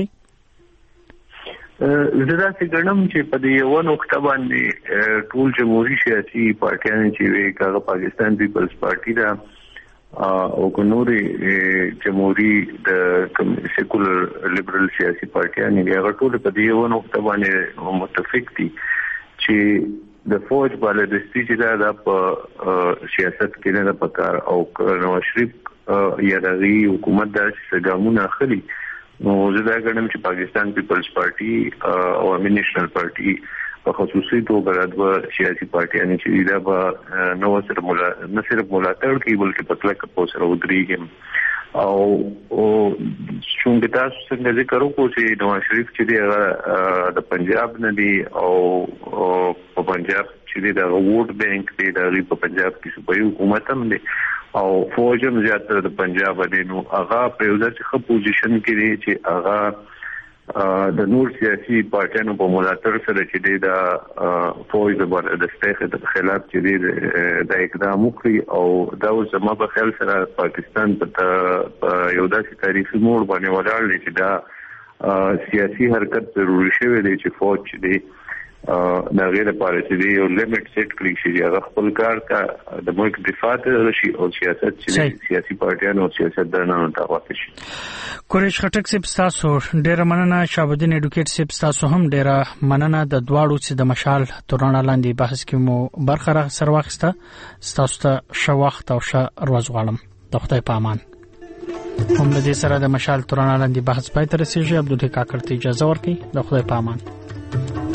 Speaker 25: زدا چې ګڼم چې په دې یو نقطه باندې ټول جمهوریت سیاسي پارټیان چې وي کاغه پاکستان پیپلز پارټي دا او کنوري جمهوریت د سیکولر لیبرل سیاسي پارټیان یې هغه ټول په دې یو نقطه باندې متفق دي چې د فوج بالادستی چې دا په سیاست کې نه پکار او نواز شریف یا د حکومت د څګامونه اخلي نو زه دا غواړم چې پاکستان پیپلز پارټي او امین نېشنل پارټي په خصوص خصوصي توګه د سیاسي پارټیانو چې دا به نو سره نه صرف ملاتړ کوي بلکې په کلک په سره ودرېږي او څنګه تاسو څنګه ذکر وکړو چې نواز شریف چې دی د پنجاب نه دی او په پنجاب چې دی د ووټ بانک دی د په پنجاب کې صوبایي حکومت هم دی او فوج هم زیاتره د پنجاب دی نو هغه په یو ځای ښه پوزیشن کې دی چې هغه د نور سیاسي پارټیانو په ملاتړ سره چې دی د فوج د استخدام د خلاف چې دی د اقدام وکړي او دا زما په خیال سره پاکستان په یو داسې تاریخي موړ باندې ولاړ دی چې دا سیاسي حرکت ضروري شوی دی چې فوج چې دی دا غیر لپاره چې دی یو لیمټ سیټ کړی چې هغه خپل کار کا د ملک دفاع ته شي او سیاست چې سیاسي پارټیانو او سیاستدانانو ته واقع شي.
Speaker 7: کوریش خټک صاحب تاسو ډیره مننه. شابدین اډوکیټ صاحب تاسو هم ډیره مننه د دواړو چې د مشال تورانه لاندې بحث کې مو برخه سر واخسته. تاسو ته ښه وخت او ښه ورځ غواړم. د خدای په امان. هم د دې سره د مشال تورانه لاندې بحث پای ته رسیږي. عبدالحق کاکړ ته اجازه ورکړئ. د خدای په امان.